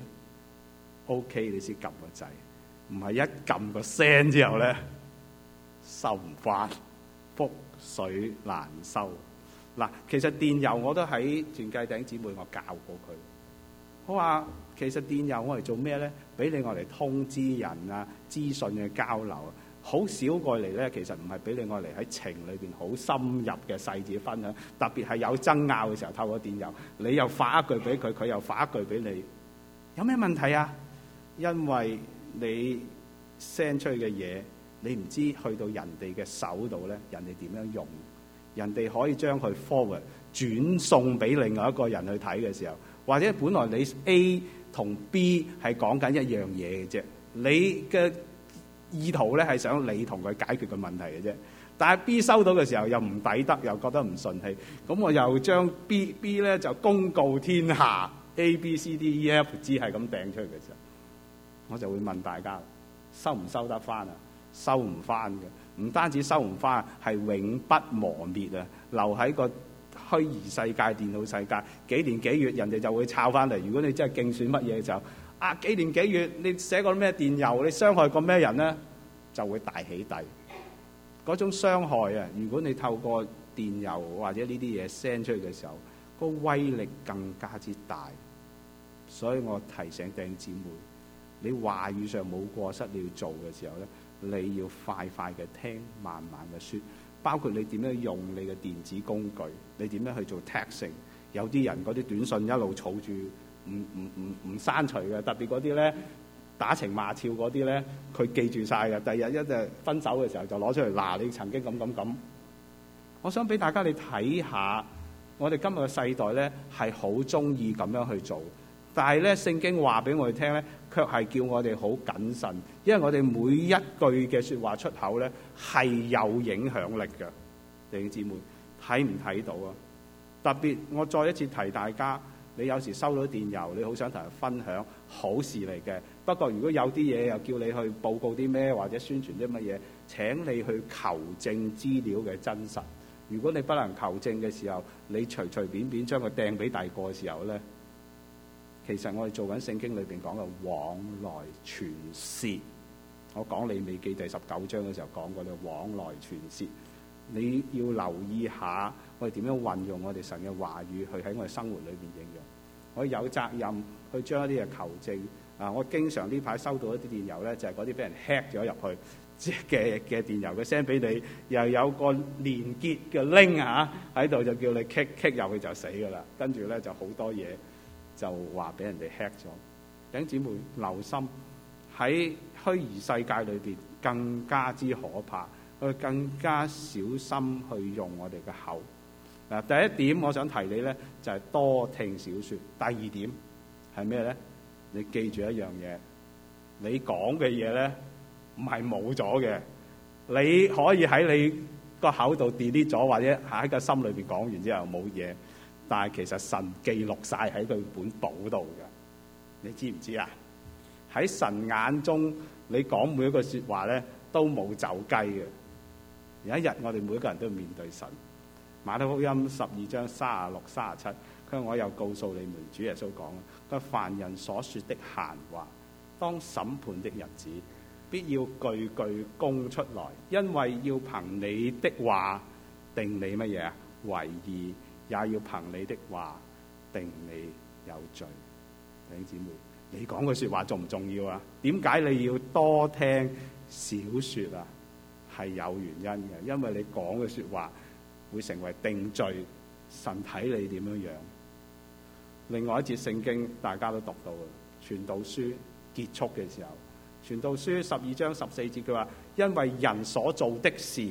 ？OK 你先撳個掣，唔係一撳個 send 之後咧收唔翻，覆水難收。嗱，其實電郵我都喺團契弟兄姊妹我教過佢。我話其實電郵我嚟做咩咧？俾你我嚟通知人啊，資訊嘅交流啊。好少過嚟咧，其實唔係俾你我嚟喺情裏邊好深入嘅細節分享，特別係有爭拗嘅時候，透過電郵，你又發一句俾佢，佢又發一句俾你，有咩問題啊？因為你 send 出去嘅嘢，你唔知去到人哋嘅手度咧，人哋點樣用，人哋可以將佢 forward 轉送俾另外一個人去睇嘅時候，或者本來你 A 同 B 係講緊一樣嘢嘅啫，你嘅意圖咧係想你同佢解決個問題嘅啫，但係 B 收到嘅時候又唔抵得，又覺得唔順氣，咁我又將 B B 咧就公告天下 A B C D E F G 係咁掟出去嘅時候，我就會問大家收唔收得翻啊？收唔翻嘅，唔單止收唔翻，係永不磨滅啊！留喺個虛擬世界、電腦世界幾年幾月，人哋就會抄翻嚟。如果你真係競選乜嘢嘅時候，啊幾年幾月你寫過咩電郵，你傷害過咩人咧，就會大起底。嗰種傷害啊，如果你透過電郵或者呢啲嘢 send 出去嘅時候，個威力更加之大。所以我提醒弟兄姊妹，你話語上冇過失，你要做嘅時候咧，你要快快嘅聽，慢慢嘅說。包括你點樣用你嘅電子工具，你點樣去做 texting。有啲人嗰啲短信一路儲住，唔唔唔唔刪除嘅，特別嗰啲咧打情罵俏嗰啲咧，佢記住晒嘅。第日一就分手嘅時候就攞出嚟，嗱，你曾經咁咁咁。我想俾大家你睇下，我哋今日嘅世代咧係好中意咁樣去做，但係咧聖經話俾我哋聽咧，卻係叫我哋好謹慎，因為我哋每一句嘅說話出口咧係有影響力嘅。弟兄姊妹睇唔睇到啊？特別我再一次提大家，你有時收到電郵，你好想同人分享，好事嚟嘅。不過如果有啲嘢又叫你去報告啲咩或者宣傳啲乜嘢，請你去求證資料嘅真實。如果你不能求證嘅時候，你隨隨便便將佢掟俾第二個嘅時候咧，其實我哋做緊聖經裏邊講嘅往來傳舌。我講利未記第十九章嘅時候講過咧，往來傳舌。你要留意下我哋點樣運用我哋神嘅話語去喺我哋生活裏邊應用。我有責任去將一啲嘢求證。啊，我經常呢排收到一啲電郵咧，就係嗰啲俾人 hack 咗入去即嘅嘅電郵，佢 send 俾你，又有個連結嘅 link 啊喺度，就叫你 click click 入去就死噶啦。跟住咧就好多嘢就話俾人哋 hack 咗。弟兄姊妹留心，喺虛擬世界裏邊更加之可怕，去更加小心去用我哋嘅口。嗱，第一點我想提你咧，就係多聽少說。第二點係咩咧？你記住一樣嘢，你講嘅嘢咧唔係冇咗嘅，你可以喺你個口度 delete 咗，或者喺個心裏邊講完之後冇嘢，但係其實神記錄晒喺佢本簿度嘅，你知唔知啊？喺神眼中，你講每一句說話咧都冇走雞嘅。有一日我哋每一個人都要面對神。馬太福音十二章三十六、三十七，佢話我又告訴你們，主耶穌講，佢凡人所說的閒話，當審判的日子，必要句句供出來，因為要憑你的話定你乜嘢啊？為義，也要憑你的話定你有罪。弟兄姊妹，你講嘅說話重唔重要啊？點解你要多聽少說啊？係有原因嘅，因為你講嘅說話會成為定罪，神睇你點樣樣。另外一節聖經大家都讀到嘅，傳道書結束嘅時候，傳道書十二章十四節佢話，因為人所做的事，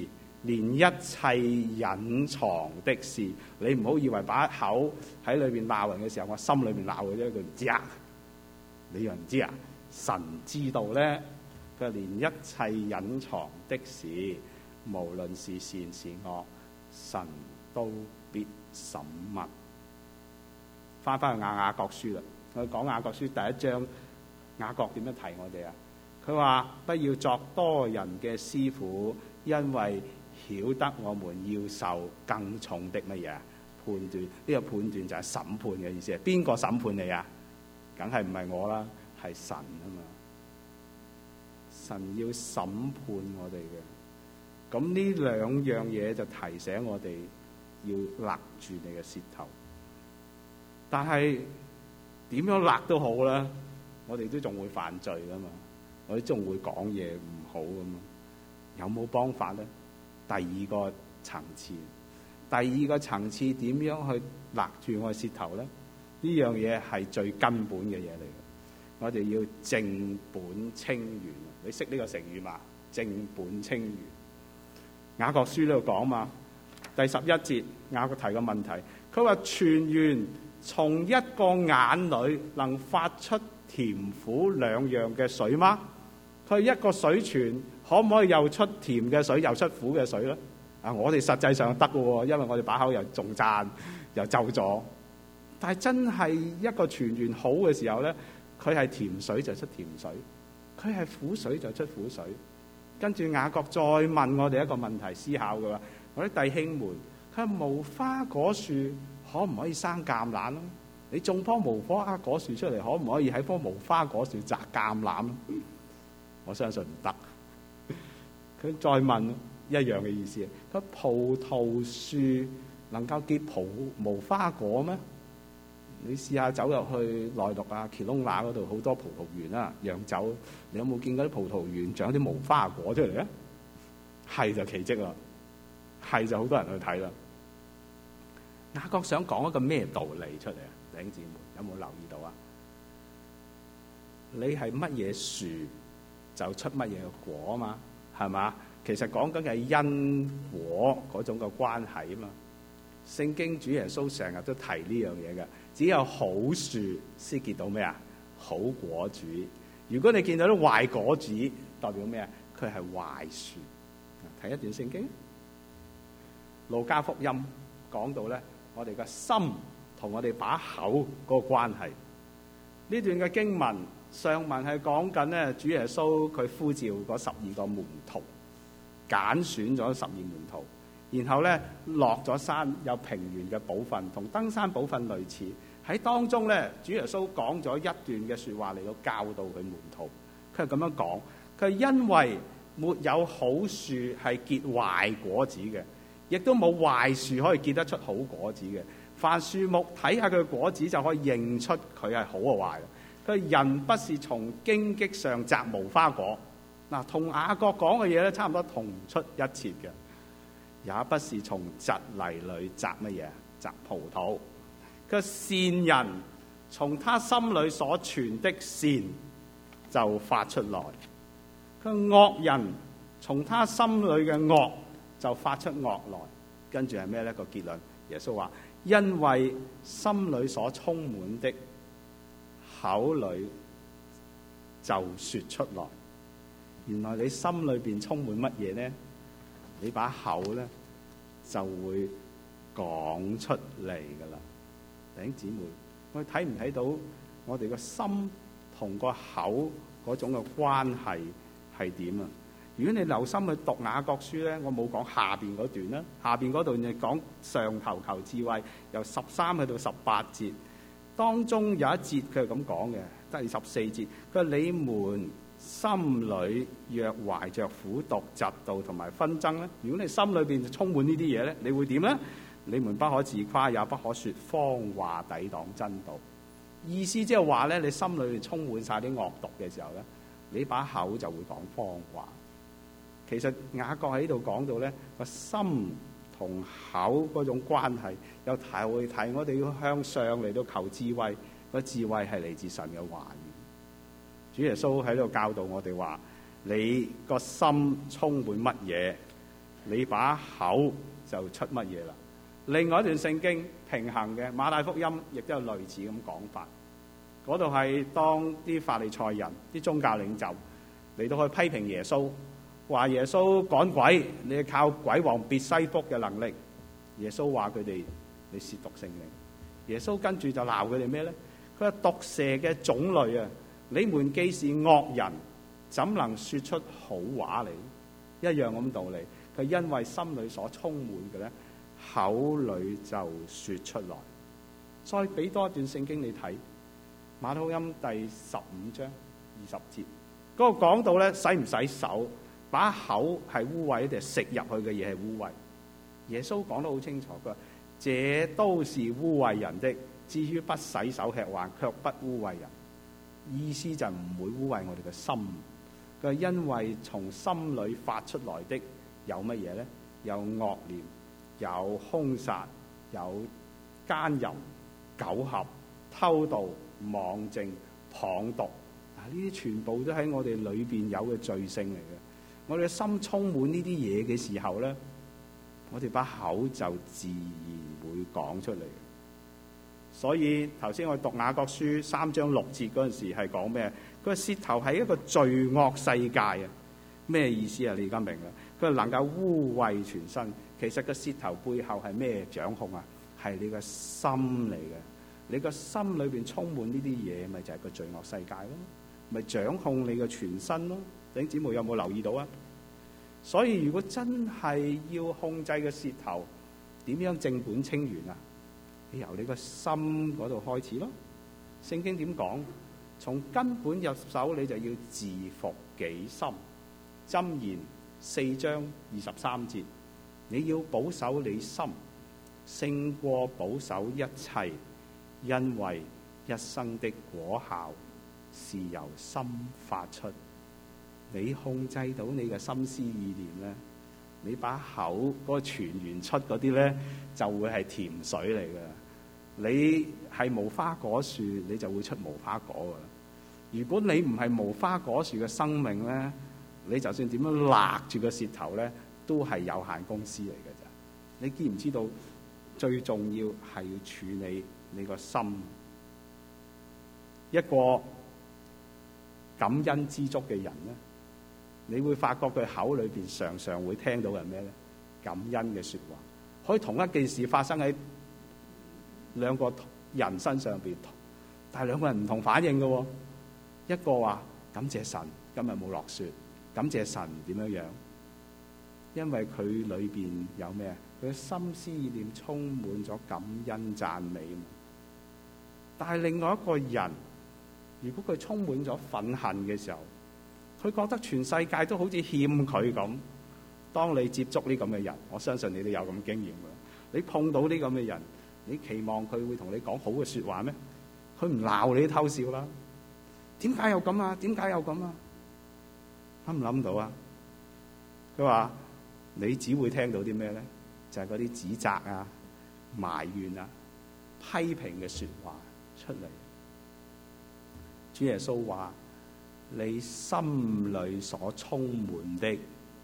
連一切隱藏的事，你唔好以為把口喺裏邊鬧人嘅時候，我心裏邊鬧嘅啫，佢唔知啊。你又唔知啊？神知道咧，佢連一切隱藏的事，無論是善是惡，神都必審問。翻返去雅雅各書啦，我哋講雅各書第一章，雅各點樣提我哋啊？佢話不要作多人嘅師傅，因為曉得我們要受更重的乜嘢判斷。呢、這個判斷就係審判嘅意思。邊個審判你啊？梗係唔係我啦，係神啊嘛。神要審判我哋嘅。咁呢兩樣嘢就提醒我哋要勒住你嘅舌頭。但係點樣勒都好啦，我哋都仲會犯罪噶嘛，我哋仲會講嘢唔好噶嘛。有冇方法咧？第二個層次，第二個層次點樣去勒住我嘅舌頭咧？呢樣嘢係最根本嘅嘢嚟嘅。我哋要正本清源。你識呢個成語嘛？正本清源。雅各書呢度講嘛，第十一節雅各提個問題，佢話泉源從一個眼裏能發出甜苦兩樣嘅水嗎？佢一個水泉可唔可以又出甜嘅水又出苦嘅水咧？啊，我哋實際上得嘅喎，因為我哋把口又仲讚又咒咗。但係真係一個泉源好嘅時候咧，佢係甜水就出甜水，佢係苦水就出苦水。跟住雅各再問我哋一個問題思考嘅話，我啲弟兄們，佢話無花果樹可唔可以生橄欖咧？你種棵無花果樹出嚟，可唔可以喺棵無花果樹摘橄欖？我相信唔得。佢再問一樣嘅意思，佢葡萄樹能夠結葡無花果咩？你試下走入去內陸啊、奇隆拿嗰度，好多葡萄園啊、釀酒，你有冇見過啲葡萄園長啲無花果出嚟咧？係就奇蹟啦，係就好多人去睇啦。雅各想講一個咩道理出嚟啊？弟兄姊妹有冇留意到啊？你係乜嘢樹就出乜嘢嘅果啊嘛，係嘛？其實講緊係因果嗰種嘅關係啊嘛。聖經主耶穌成日都提呢樣嘢嘅，只有好樹先結到咩啊？好果子。如果你見到啲壞果子，代表咩啊？佢係壞樹。睇一段聖經，路加福音講到咧，我哋嘅心同我哋把口嗰個關係。呢段嘅經文上文係講緊咧，主耶穌佢呼召嗰十二個門徒，揀選咗十二門徒。然後咧落咗山，有平原嘅寶訓，同登山寶訓類似。喺當中咧，主耶穌講咗一段嘅說話嚟到教導佢門徒。佢係咁樣講，佢係因為沒有好樹係結壞果子嘅，亦都冇壞樹可以結得出好果子嘅。凡樹木睇下佢嘅果子就可以認出佢係好或壞。佢人不是從荊棘上摘無花果，嗱，同雅各講嘅嘢咧差唔多同出一轍嘅。也不是從蒺藜裏摘乜嘢？摘葡萄。個善人從他心裏所存的善就發出來，個惡人從他心裏嘅惡就發出惡來。跟住係咩呢？個結論，耶穌話：因為心裏所充滿的，口裏就說出來。原來你心裏邊充滿乜嘢呢？你把口咧就會講出嚟噶啦。弟兄姊妹，我哋睇唔睇到我哋個心同個口嗰種嘅關係係點啊？如果你留心去讀雅各書咧，我冇講下邊嗰段啦，下邊嗰段就講上頭求智慧，由十三去到十八節，當中有一節佢係咁講嘅，第十四節，佢話你們心裏若懷着苦毒、嫉妒同埋紛爭咧，如果你心裏邊就充滿呢啲嘢咧，你會點咧？你們不可自誇，也不可說謊話抵擋真道。意思即係話咧，你心裏邊充滿晒啲惡毒嘅時候咧，你把口就會講謊話。其實雅各喺度講到咧，個心同口嗰種關係，有提會提我哋要向上嚟到求智慧，個智慧係嚟自神嘅話語。主耶穌喺度教導我哋話：你個心充滿乜嘢， 你把口就出乜嘢啦。另外一段聖經平衡嘅馬太福音亦都有類似咁講法，嗰度係當啲法利賽人、啲宗教領袖嚟到去批評耶穌，話耶穌趕鬼，你係靠鬼王別西卜嘅能力。耶穌話佢哋你褻瀆聖靈。耶穌跟住就鬧佢哋咩咧？佢話毒蛇嘅種類啊，你們既是惡人，怎能說出好話嚟？一樣咁道理。佢因為心裏所充滿嘅咧，口裏就說出來。再俾多一段聖經你睇，馬太福音第十五章二十節，嗰、那個講到咧洗唔洗手，把口係污穢定係食入去嘅嘢係污穢。耶穌講得好清楚，佢話這都是污穢人的，至於不洗手吃飯，卻不污穢人。意思就唔會污穢我哋嘅心。佢因為從心裏發出來的有乜嘢咧？有惡念，有兇殺，有奸淫、苟合、偷盜、妄證、謗讟。啊！呢啲全部都喺我哋裏邊有嘅罪性嚟嘅。我哋嘅心充滿呢啲嘢嘅時候咧，我哋把口就自然會講出嚟。所以頭先我讀雅各書三章六節嗰陣時係講咩？佢話舌頭係一個罪惡世界啊！咩意思啊？你而家明啦？佢話能夠污穢全身。其實個舌頭背後係咩掌控啊？係你個心嚟嘅。你個心裏邊充滿呢啲嘢，咪就係個罪惡世界咯，咪掌控你嘅全身咯。弟兄姊妹有冇留意到啊？所以如果真係要控制個舌頭，點樣正本清源啊？你由你個心嗰度開始咯。聖經點講？從根本入手，你就要自服己心。箴言四章二十三節，你要保守你心，勝過保守一切，因為一生的果效是由心發出。你控制到你嘅心思意念咧，你把口嗰個泉源出嗰啲咧，就會係甜水嚟㗎。你係無花果樹，你就會出無花果㗎。如果你唔係無花果樹嘅生命咧，你就算點樣勒住個舌頭咧，都係有限公司嚟㗎咋。你知唔知道最重要係要處理你個心？一個感恩知足嘅人咧，你會發覺佢口裏邊常常會聽到係咩咧？感恩嘅說話。可以同一件事發生喺兩個人身上邊，但係兩個人唔同反應嘅。一個話感謝神今日冇落雪，感謝神點樣樣，因為佢裏邊有咩？佢心思意念充滿咗感恩讚美。但係另外一個人，如果佢充滿咗憤恨嘅時候，佢覺得全世界都好似欠佢咁。當你接觸呢咁嘅人，我相信你都有咁經驗㗎。你碰到呢咁嘅人，你期望佢會同你講好嘅說話咩？佢唔鬧你偷笑啦。點解又咁啊？點解又咁啊？諗唔諗到啊？佢話你只會聽到啲咩咧？就係嗰啲指責啊、埋怨啊、批評嘅說話出嚟。主耶穌話：你心裏所充滿的，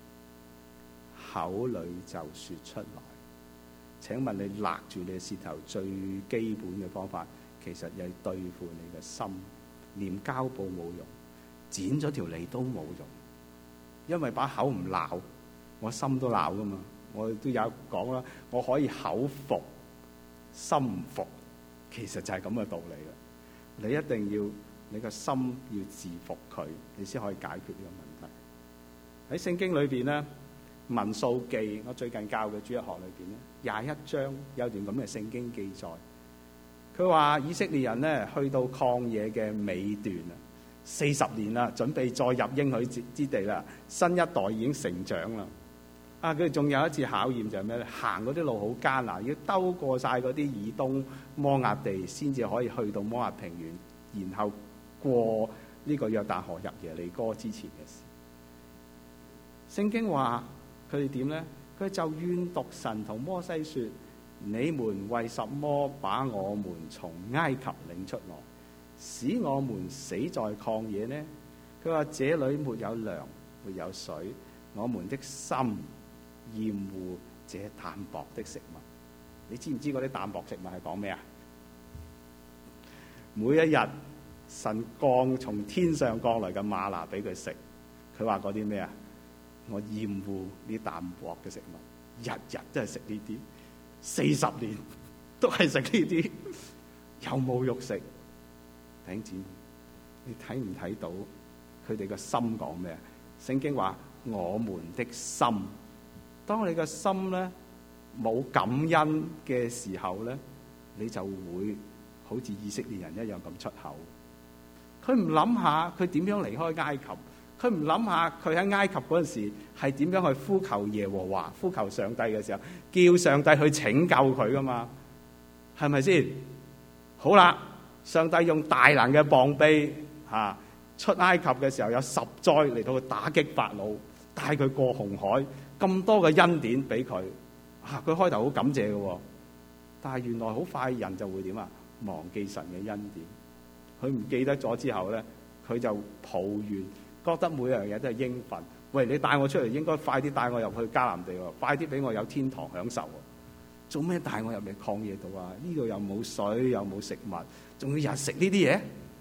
口裏就說出來。請問你勒住你嘅舌頭最基本嘅方法，其實係對付你嘅心。連膠布冇用，剪咗條脷都冇用，因為把口唔鬧，我心都鬧噶嘛。我都有講啦，我可以口服心唔服，其實就係咁嘅道理啦。你一定要你個心要自服佢，你先可以解決呢個問題。喺聖經裏邊咧，民數記我最近教嘅主日學裏邊咧，廿一章有段咁嘅聖經記載。佢話以色列人咧去到曠野嘅尾段啊，四十年啦，準備再入應許之之地啦，新一代已經成長啦。啊，佢哋仲有一次考驗就係咩咧？行嗰啲路好艱難，要兜過晒嗰啲以東摩押地，先至可以去到摩押平原，然後過呢個約旦河入耶利哥之前嘅事。聖經話佢哋點咧？佢就怨毒神同摩西說：你們為什麼把我們從埃及領出來，使我們死在曠野呢？佢話：這裏沒有糧，沒有水，我們的心厭惡這淡薄的食物。你知唔知嗰啲淡薄食物係講咩啊？每一日神降從天上降來嘅嗎哪俾佢食，佢話嗰啲咩啊？我厭惡呢淡薄嘅食物，日日都係食呢啲，四十年都係食呢啲，有冇肉食？弟兄姊妹，你睇唔睇到佢哋個心講咩啊？聖經話我們的心，當你個心咧冇感恩嘅時候咧，你就會好似以色列人一樣咁出口。佢唔諗下佢點樣離開埃及，佢唔諗下佢喺埃及嗰陣時係點樣去呼求耶和華、呼求上帝嘅時候，叫上帝去拯救佢噶嘛？係咪先？好啦，上帝用大能嘅膀臂嚇出埃及嘅時候，有十災嚟到去打擊法老，帶佢過紅海，咁多嘅恩典俾佢嚇。佢開頭好感謝嘅，但係原來好快人就會點啊？忘記神嘅恩典。佢唔記得咗之後咧，佢就抱怨，覺得每樣嘢都係應份。喂，你帶我出嚟，應該快啲帶我入去迦南地喎，快啲俾我有天堂享受喎。做咩帶我入嚟曠野度啊？呢度又冇水，又冇食物，仲要日食呢啲嘢？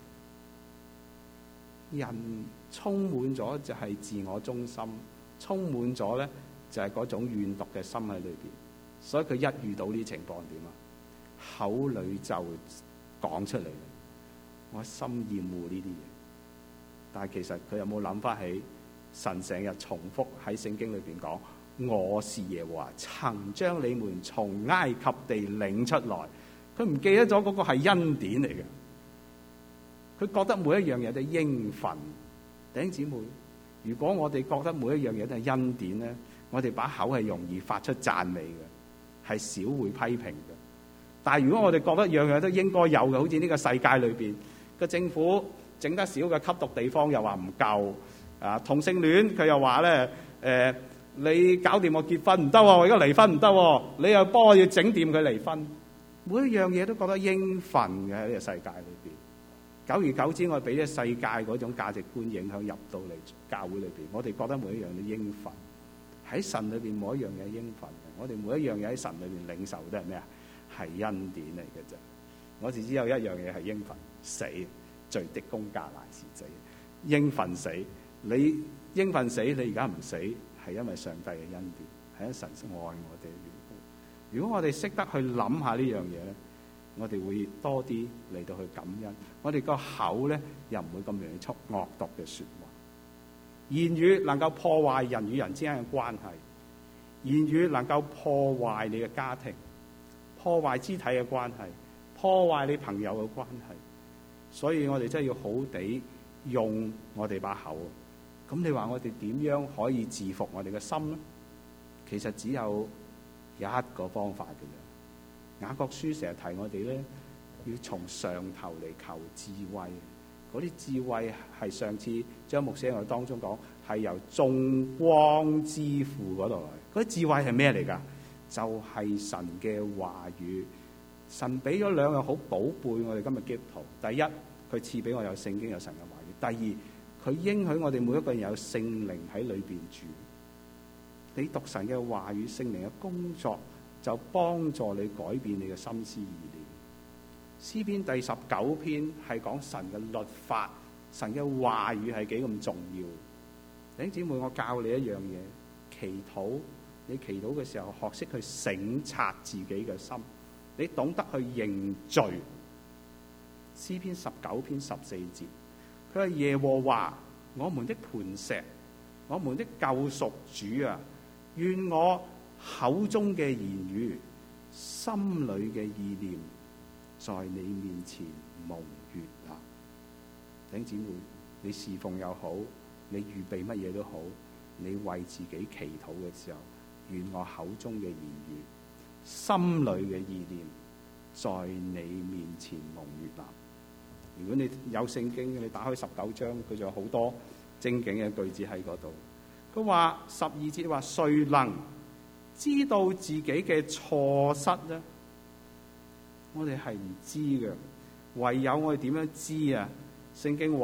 人充滿咗就係自我中心，充滿咗咧就係嗰種怨毒嘅心喺裏邊。所以佢一遇到呢情況點啊？口裏就講出嚟。我心厭惡呢啲嘢，但係其實佢有冇諗翻起神成日重複喺聖經裏邊講，我是耶和華，曾將你們從埃及地領出來。佢唔記得咗嗰個係恩典嚟嘅，佢覺得每一樣嘢都係應份。弟兄姊妹，如果我哋覺得每一樣嘢都係恩典咧，我哋把口係容易發出讚美嘅，係少會批評嘅。但係如果我哋覺得樣樣都應該有嘅，好似呢個世界裏邊個政府整得少嘅吸毒地方又話唔夠啊，同性戀佢又話咧誒，你搞掂我結婚唔得喎，我而家離婚唔得喎，你又幫我要整掂佢離婚，每一樣嘢都覺得應份嘅喺呢個世界裏邊。久而久之，我俾呢個世界嗰種價值觀影響入到嚟教會裏邊，我哋覺得每一樣都應份。喺神裏邊冇一樣嘢應份嘅，我哋每一樣嘢喺神裏邊領受都係咩啊？係恩典嚟嘅啫。我只知有一樣嘢係應份，死，罪的工價乃是死。應份死，你應份死，你而家唔死，係因為上帝嘅恩典，係因為神愛我哋嘅緣故。如果我哋識得去諗下呢樣嘢咧，我哋會多啲嚟到去感恩。我哋個口咧又唔會咁容易出惡毒嘅說話。言語能夠破壞人與人之間嘅關係，言語能夠破壞你嘅家庭，破壞肢體嘅關係，破壞你朋友嘅關係。所以我哋真係要好地用我哋把口。咁你話我哋點樣可以治服我哋嘅心咧？其實只有一個方法嘅啫。雅各書成日提我哋咧，要從上頭嚟求智慧。嗰啲智慧係上次張牧師喺我當中講，係由眾光之父嗰度嚟。嗰啲智慧係咩嚟㗎？就係、是、神嘅話語。神俾咗兩樣好寶貝我哋今日基督徒。第一，佢賜俾我有聖經有神嘅話語。第二，佢應許我哋每一個人有聖靈喺裏邊住。你讀神嘅話語，聖靈嘅工作就幫助你改變你嘅心思意念。詩篇第十九篇係講神嘅律法，神嘅話語係幾咁重要。弟兄姊妹，我教你一樣嘢，祈禱。你祈禱嘅時候，學識去省察自己嘅心，你懂得去認罪。詩篇十九篇十四節，佢話耶和華我們的磐石，我們的救贖主啊，願我口中嘅言語，心裏嘅意念，在你面前蒙悅納。弟兄姊妹，你侍奉又好，你預備乜嘢都好，你為自己祈禱嘅時候，願我口中嘅言語，心裏嘅意念，在你面前蒙悅納。如果你有聖經，你打開十九章，佢就有好多正經嘅句子喺嗰度。佢話十二節話，誰能知道自己嘅錯失呢？我哋係唔知嘅，唯有我哋點樣知啊？聖經話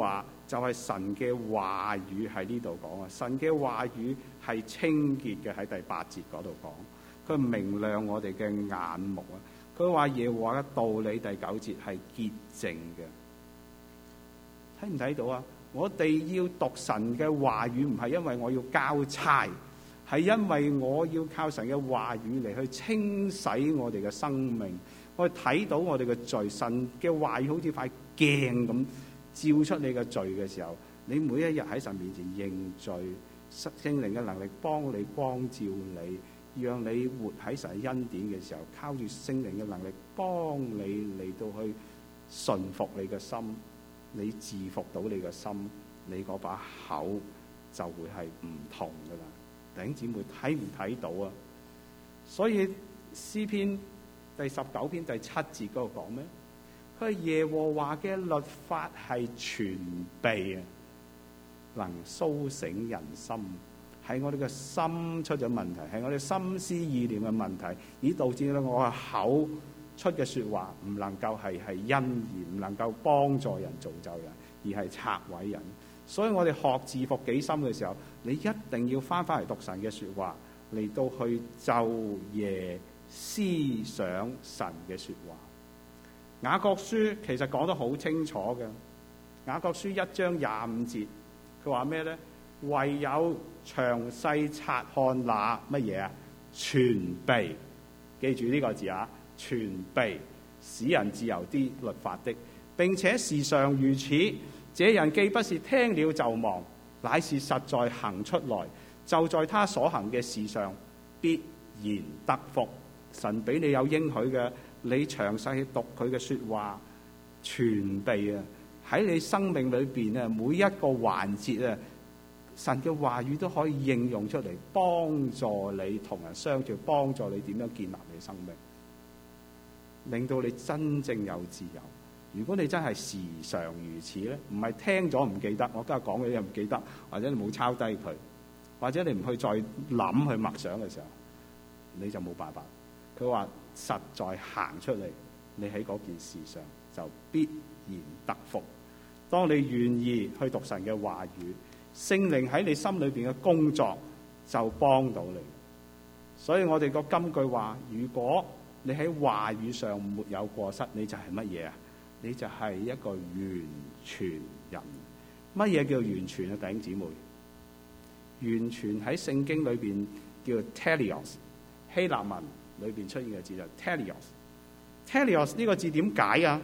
就係神嘅話語喺呢度講啊！神嘅話語係清潔嘅，喺第八節嗰度講，佢明亮我哋嘅眼目啊！佢話耶和華嘅道理，第九節係潔淨嘅，睇唔睇到啊？我哋要讀神嘅話語，唔係因為我要交差，係因為我要靠神嘅話語嚟去清洗我哋嘅生命。我哋睇到我哋嘅罪，神嘅話語好似塊鏡咁照出你嘅罪嘅時候，你每一日喺神面前認罪，聖靈嘅能力幫你光照你，讓你活喺神恩典嘅時候，靠住聖靈嘅能力幫你嚟到去順服你嘅心，你治服到你嘅心，你嗰把口就會係唔同噶啦。弟兄姊妹睇唔睇到啊？所以詩篇第十九篇第七節嗰度講咩？佢係耶和華嘅律法係全備啊，能蘇醒人心。係我哋嘅心出咗問題，係我哋心思意念嘅問題，以導致咧我嘅口出嘅說話唔能夠係係恩言，唔能夠幫助人造就人，而係拆毀人。所以我哋學自服己心嘅時候，你一定要翻翻嚟讀神嘅說話，嚟到去晝夜思想神嘅說話。雅各書其實講得好清楚嘅，雅各書一章廿五節，佢話咩咧？唯有詳細察看那乜嘢啊？全備，記住呢個字啊！全備使人自由啲律法的，並且時常如此。這人既不是聽了就忘，乃是實在行出來，就在他所行嘅事上必然得福。神俾你有應許嘅，你詳細去讀佢嘅說話，全備啊！喺你生命裏邊啊，每一個環節啊，神嘅話語都可以應用出嚟，幫助你同人相處，幫助你點樣建立你生命，令到你真正有自由。如果你真係時常如此咧，唔係聽咗唔記得，我今日講嘅嘢唔記得，或者你冇抄低佢，或者你唔去再諗去默想嘅時候，你就冇辦法。佢話實在行出嚟，你喺嗰件事上就必然得福。當你願意去讀神嘅話語，聖靈喺你心裏邊嘅工作就幫到你。所以我哋個金句話，如果你喺話語上沒有過失，你就係乜嘢啊？你就係一個完全人。乜嘢叫完全啊？弟兄姊妹，完全喺聖經裏邊叫 Telios， 希臘文裏邊出現嘅字就 Telios。Telios 呢個字點解啊？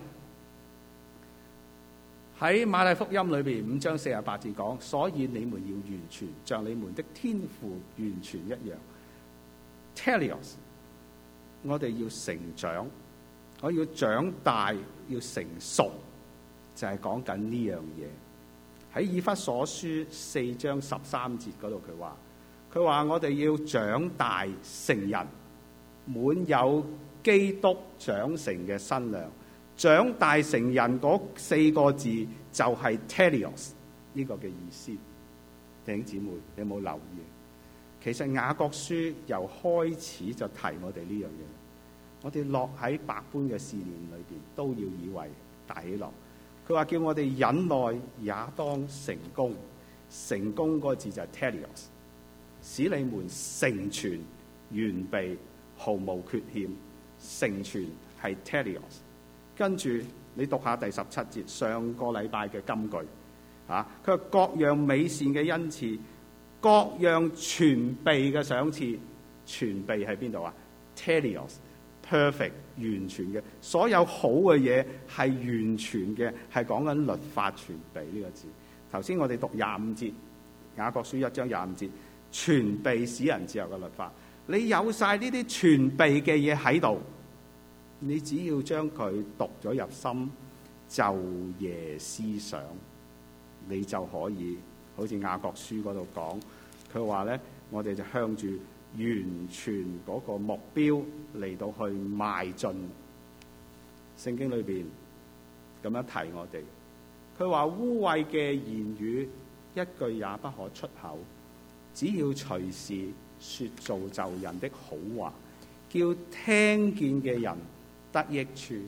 喺馬太福音裏邊五章四十八節講，所以你們要完全，像你們的天父完全一樣。Telios， 我哋要成長，我要長大，要成熟，就係講緊呢樣嘢。喺以弗所書四章十三節嗰度，佢話佢話我哋要長大成人，滿有基督長成嘅身量。長大成人嗰四個字就係 Telios 呢個嘅意思。弟兄姊妹，你有冇留意？其實雅各書由開始就提我哋呢樣嘢。我哋落喺百般嘅試煉裏邊，都要以為大喜樂。佢話叫我哋忍耐，也當成功。成功嗰個字就係 Telios， 使你們成全完備，毫無缺欠。成全係 Telios。跟住你讀下第十七節，上個禮拜嘅金句啊，佢話各樣美善嘅恩賜，各樣全備嘅賞賜。全備喺邊度啊？ Telios perfect 完全嘅，所有好嘅嘢係完全嘅，係講緊律法全備呢個字。頭先我哋讀廿五節，雅各書一章廿五節，全備使人自由嘅律法。你有晒呢啲全備嘅嘢喺度，你只要將佢讀咗入心，晝夜思想，你就可以好似雅各書嗰度講，佢話咧，我哋就向住完全嗰個目標嚟到去邁進。聖經裏邊咁樣提我哋，佢話污穢嘅言語一句也不可出口，只要隨時說造就人的好話，叫聽見嘅人得益處。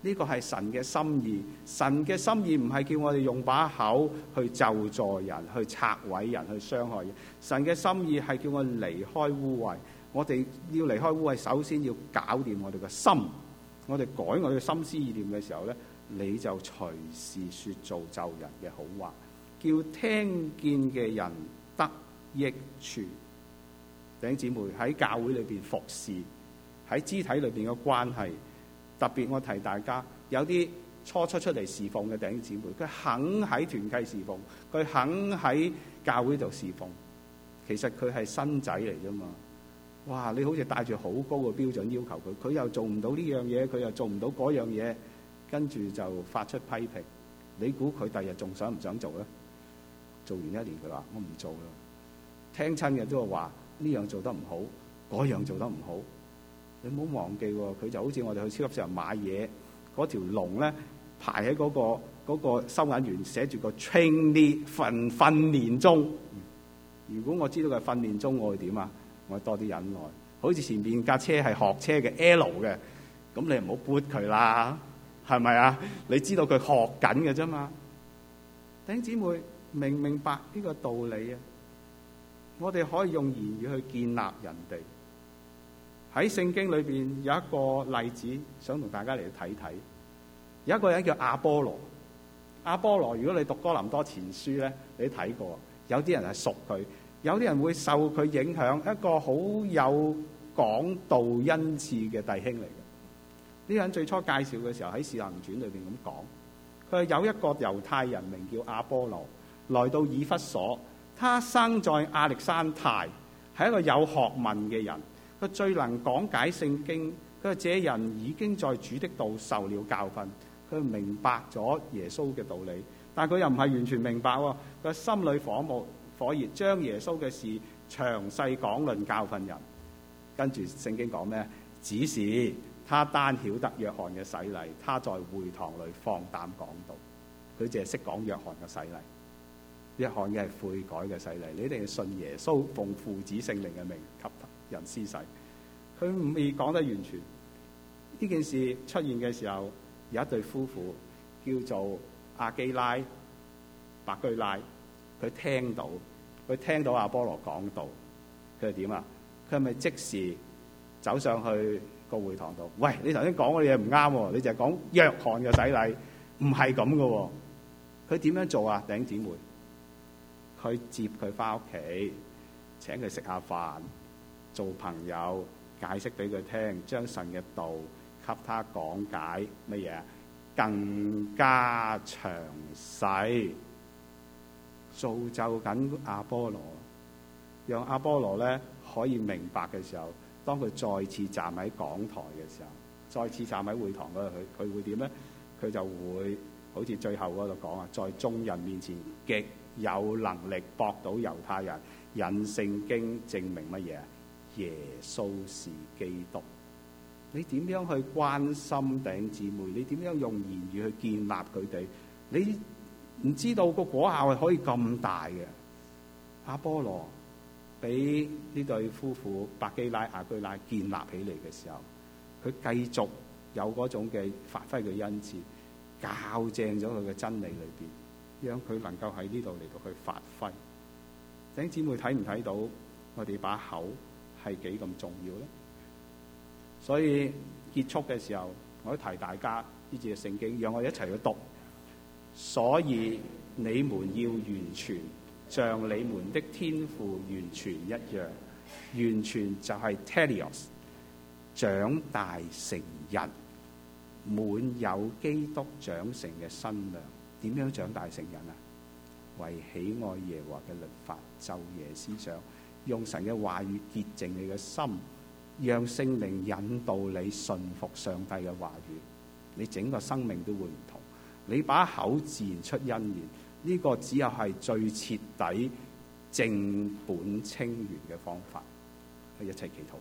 呢個係神嘅心意。神嘅心意唔係叫我哋用把口去咒詛人、去拆毀人、去傷害人。神嘅心意係叫我哋離開污穢。我哋要離開污穢，首先要搞掂我哋嘅心。我哋改我哋嘅心思意念嘅時候咧，你就隨時說造就人嘅好話，叫聽見嘅人得益處。弟兄姊妹，喺教會裏邊服侍，喺肢體裏邊嘅關係，特別我提大家，有啲初初出嚟侍奉嘅弟兄姊妹，佢肯喺團契侍奉，佢肯喺教會度侍奉，其實佢係新仔嚟啫嘛。哇！你好似帶住好高嘅標準要求佢，佢又做唔到呢樣嘢，佢又做唔到嗰樣嘢，跟住就發出批評。你估佢第日仲想唔想做咧？做完一年佢話我唔做啦。聽親嘅都係話呢樣做得唔好，嗰樣做得唔好。你唔好忘記喎，佢就好似我哋去超級市場買嘢，嗰條龍咧排喺嗰個嗰個收銀員寫住個 training 訓訓練中。如果我知道佢訓練中，我會點啊？我多啲忍耐。好似前面架車係學車嘅 L 嘅，咁你唔好撥佢啦，係咪啊？你知道佢學緊嘅啫嘛。弟兄姊妹明唔明白呢個道理啊？我哋可以用言語去建立人哋。喺聖經裏邊有一個例子，想同大家嚟睇睇。有一個人叫亞波羅。亞波羅，如果你讀哥林多前書咧，你睇過，有啲人係熟佢。有啲人會受佢影響，一個好有講道恩賜嘅弟兄嚟嘅。呢個人最初介紹嘅時候喺《使徒行傳》裏邊咁講，佢係有一個猶太人名叫亞波羅，來到以弗所，他生在亞歷山太，係一個有學問嘅人，佢最能講解聖經。佢話這人已經在主的道受了教訓，佢明白咗耶穌嘅道理，但係佢又唔係完全明白喎，佢心裏火冒火熱，將耶穌嘅事詳細講論教訓人。跟住聖經講咩？只是他單曉得約翰嘅洗禮，他在會堂裏放膽講道。佢淨係識講約翰嘅洗禮。約翰嘅係悔改嘅洗禮，你一定要信耶穌，奉父子聖靈嘅名給人施洗。佢未講得完全。呢件事出現嘅時候，有一對夫婦叫做亞基拉、百居拉。佢聽到，佢聽到亞波羅講道，佢係點啊？佢係咪即時走上去個會堂度？喂，你頭先講嘅嘢唔啱喎，你就係講約翰嘅洗禮，唔係咁嘅喎。佢點樣做啊？弟兄姊妹，佢接佢翻屋企，請佢食下飯，做朋友，解釋俾佢聽，將神嘅道給他講解乜嘢？更加詳細。造就緊亞波羅，讓亞波羅咧可以明白嘅時候，當佢再次站喺講台嘅時候，再次站喺會堂嗰度，佢佢會點咧？佢就會好似最後嗰度講啊，在眾人面前極有能力駁倒猶太人，引聖經證明乜嘢？耶穌是基督。你點樣去關心弟兄姊妹？你點樣用言語去建立佢哋？你唔知道個果效係可以咁大嘅。亞波羅俾呢對夫婦百基拉、亞居拉建立起嚟嘅時候，佢繼續有嗰種嘅發揮嘅恩賜，校正咗佢嘅真理裏邊，讓佢能夠喺呢度嚟到去發揮。弟兄姊妹睇唔睇到我哋把口係幾咁重要咧？所以結束嘅時候，我都提大家呢節嘅聖經，讓我哋一齊去讀。所以你們要完全，像你們的天父完全一樣。完全就係 telios， 長大成人，滿有基督長成嘅身量。點樣長大成人啊？為喜愛耶和華嘅律法，晝夜思想，用神嘅話語潔淨你嘅心，讓聖靈引導你順服上帝嘅話語，你整個生命都會唔同。你把口自然出恩言，呢、這個只有係最徹底正本清源嘅方法。去一齊祈禱。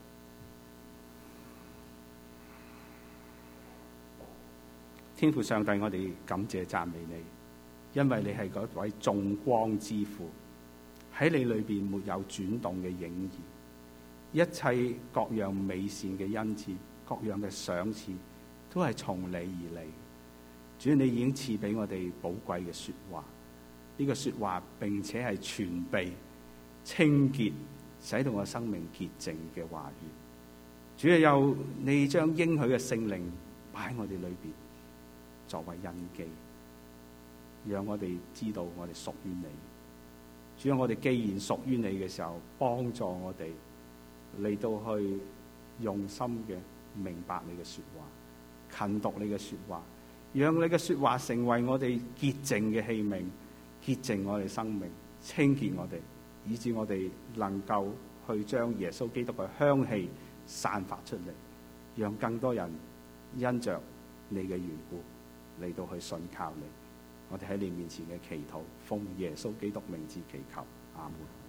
天父上帝，我哋感謝讚美你，因為你係嗰位眾光之父，喺你裏邊沒有轉動嘅影兒，一切各樣美善嘅恩賜，各樣嘅賞賜， 都係從你而嚟。主啊，你已經賜俾我哋寶貴嘅說話，呢個說話並且係全備清潔，使到我生命潔淨嘅話語。主啊，又你將應許嘅聖靈擺喺我哋裏邊，作為印記，讓我哋知道我哋屬於你。主啊，我哋既然屬於你嘅時候，幫助我哋嚟到去用心嘅明白你嘅說話，勤讀你嘅說話，讓你嘅說話成為我哋潔淨嘅器皿，潔淨我哋生命，清潔我哋，以致我哋能夠去將耶穌基督嘅香氣散發出嚟，讓更多人因着你嘅緣故嚟到去信靠你。我哋喺你面前嘅祈禱，奉耶穌基督名字祈求，阿門。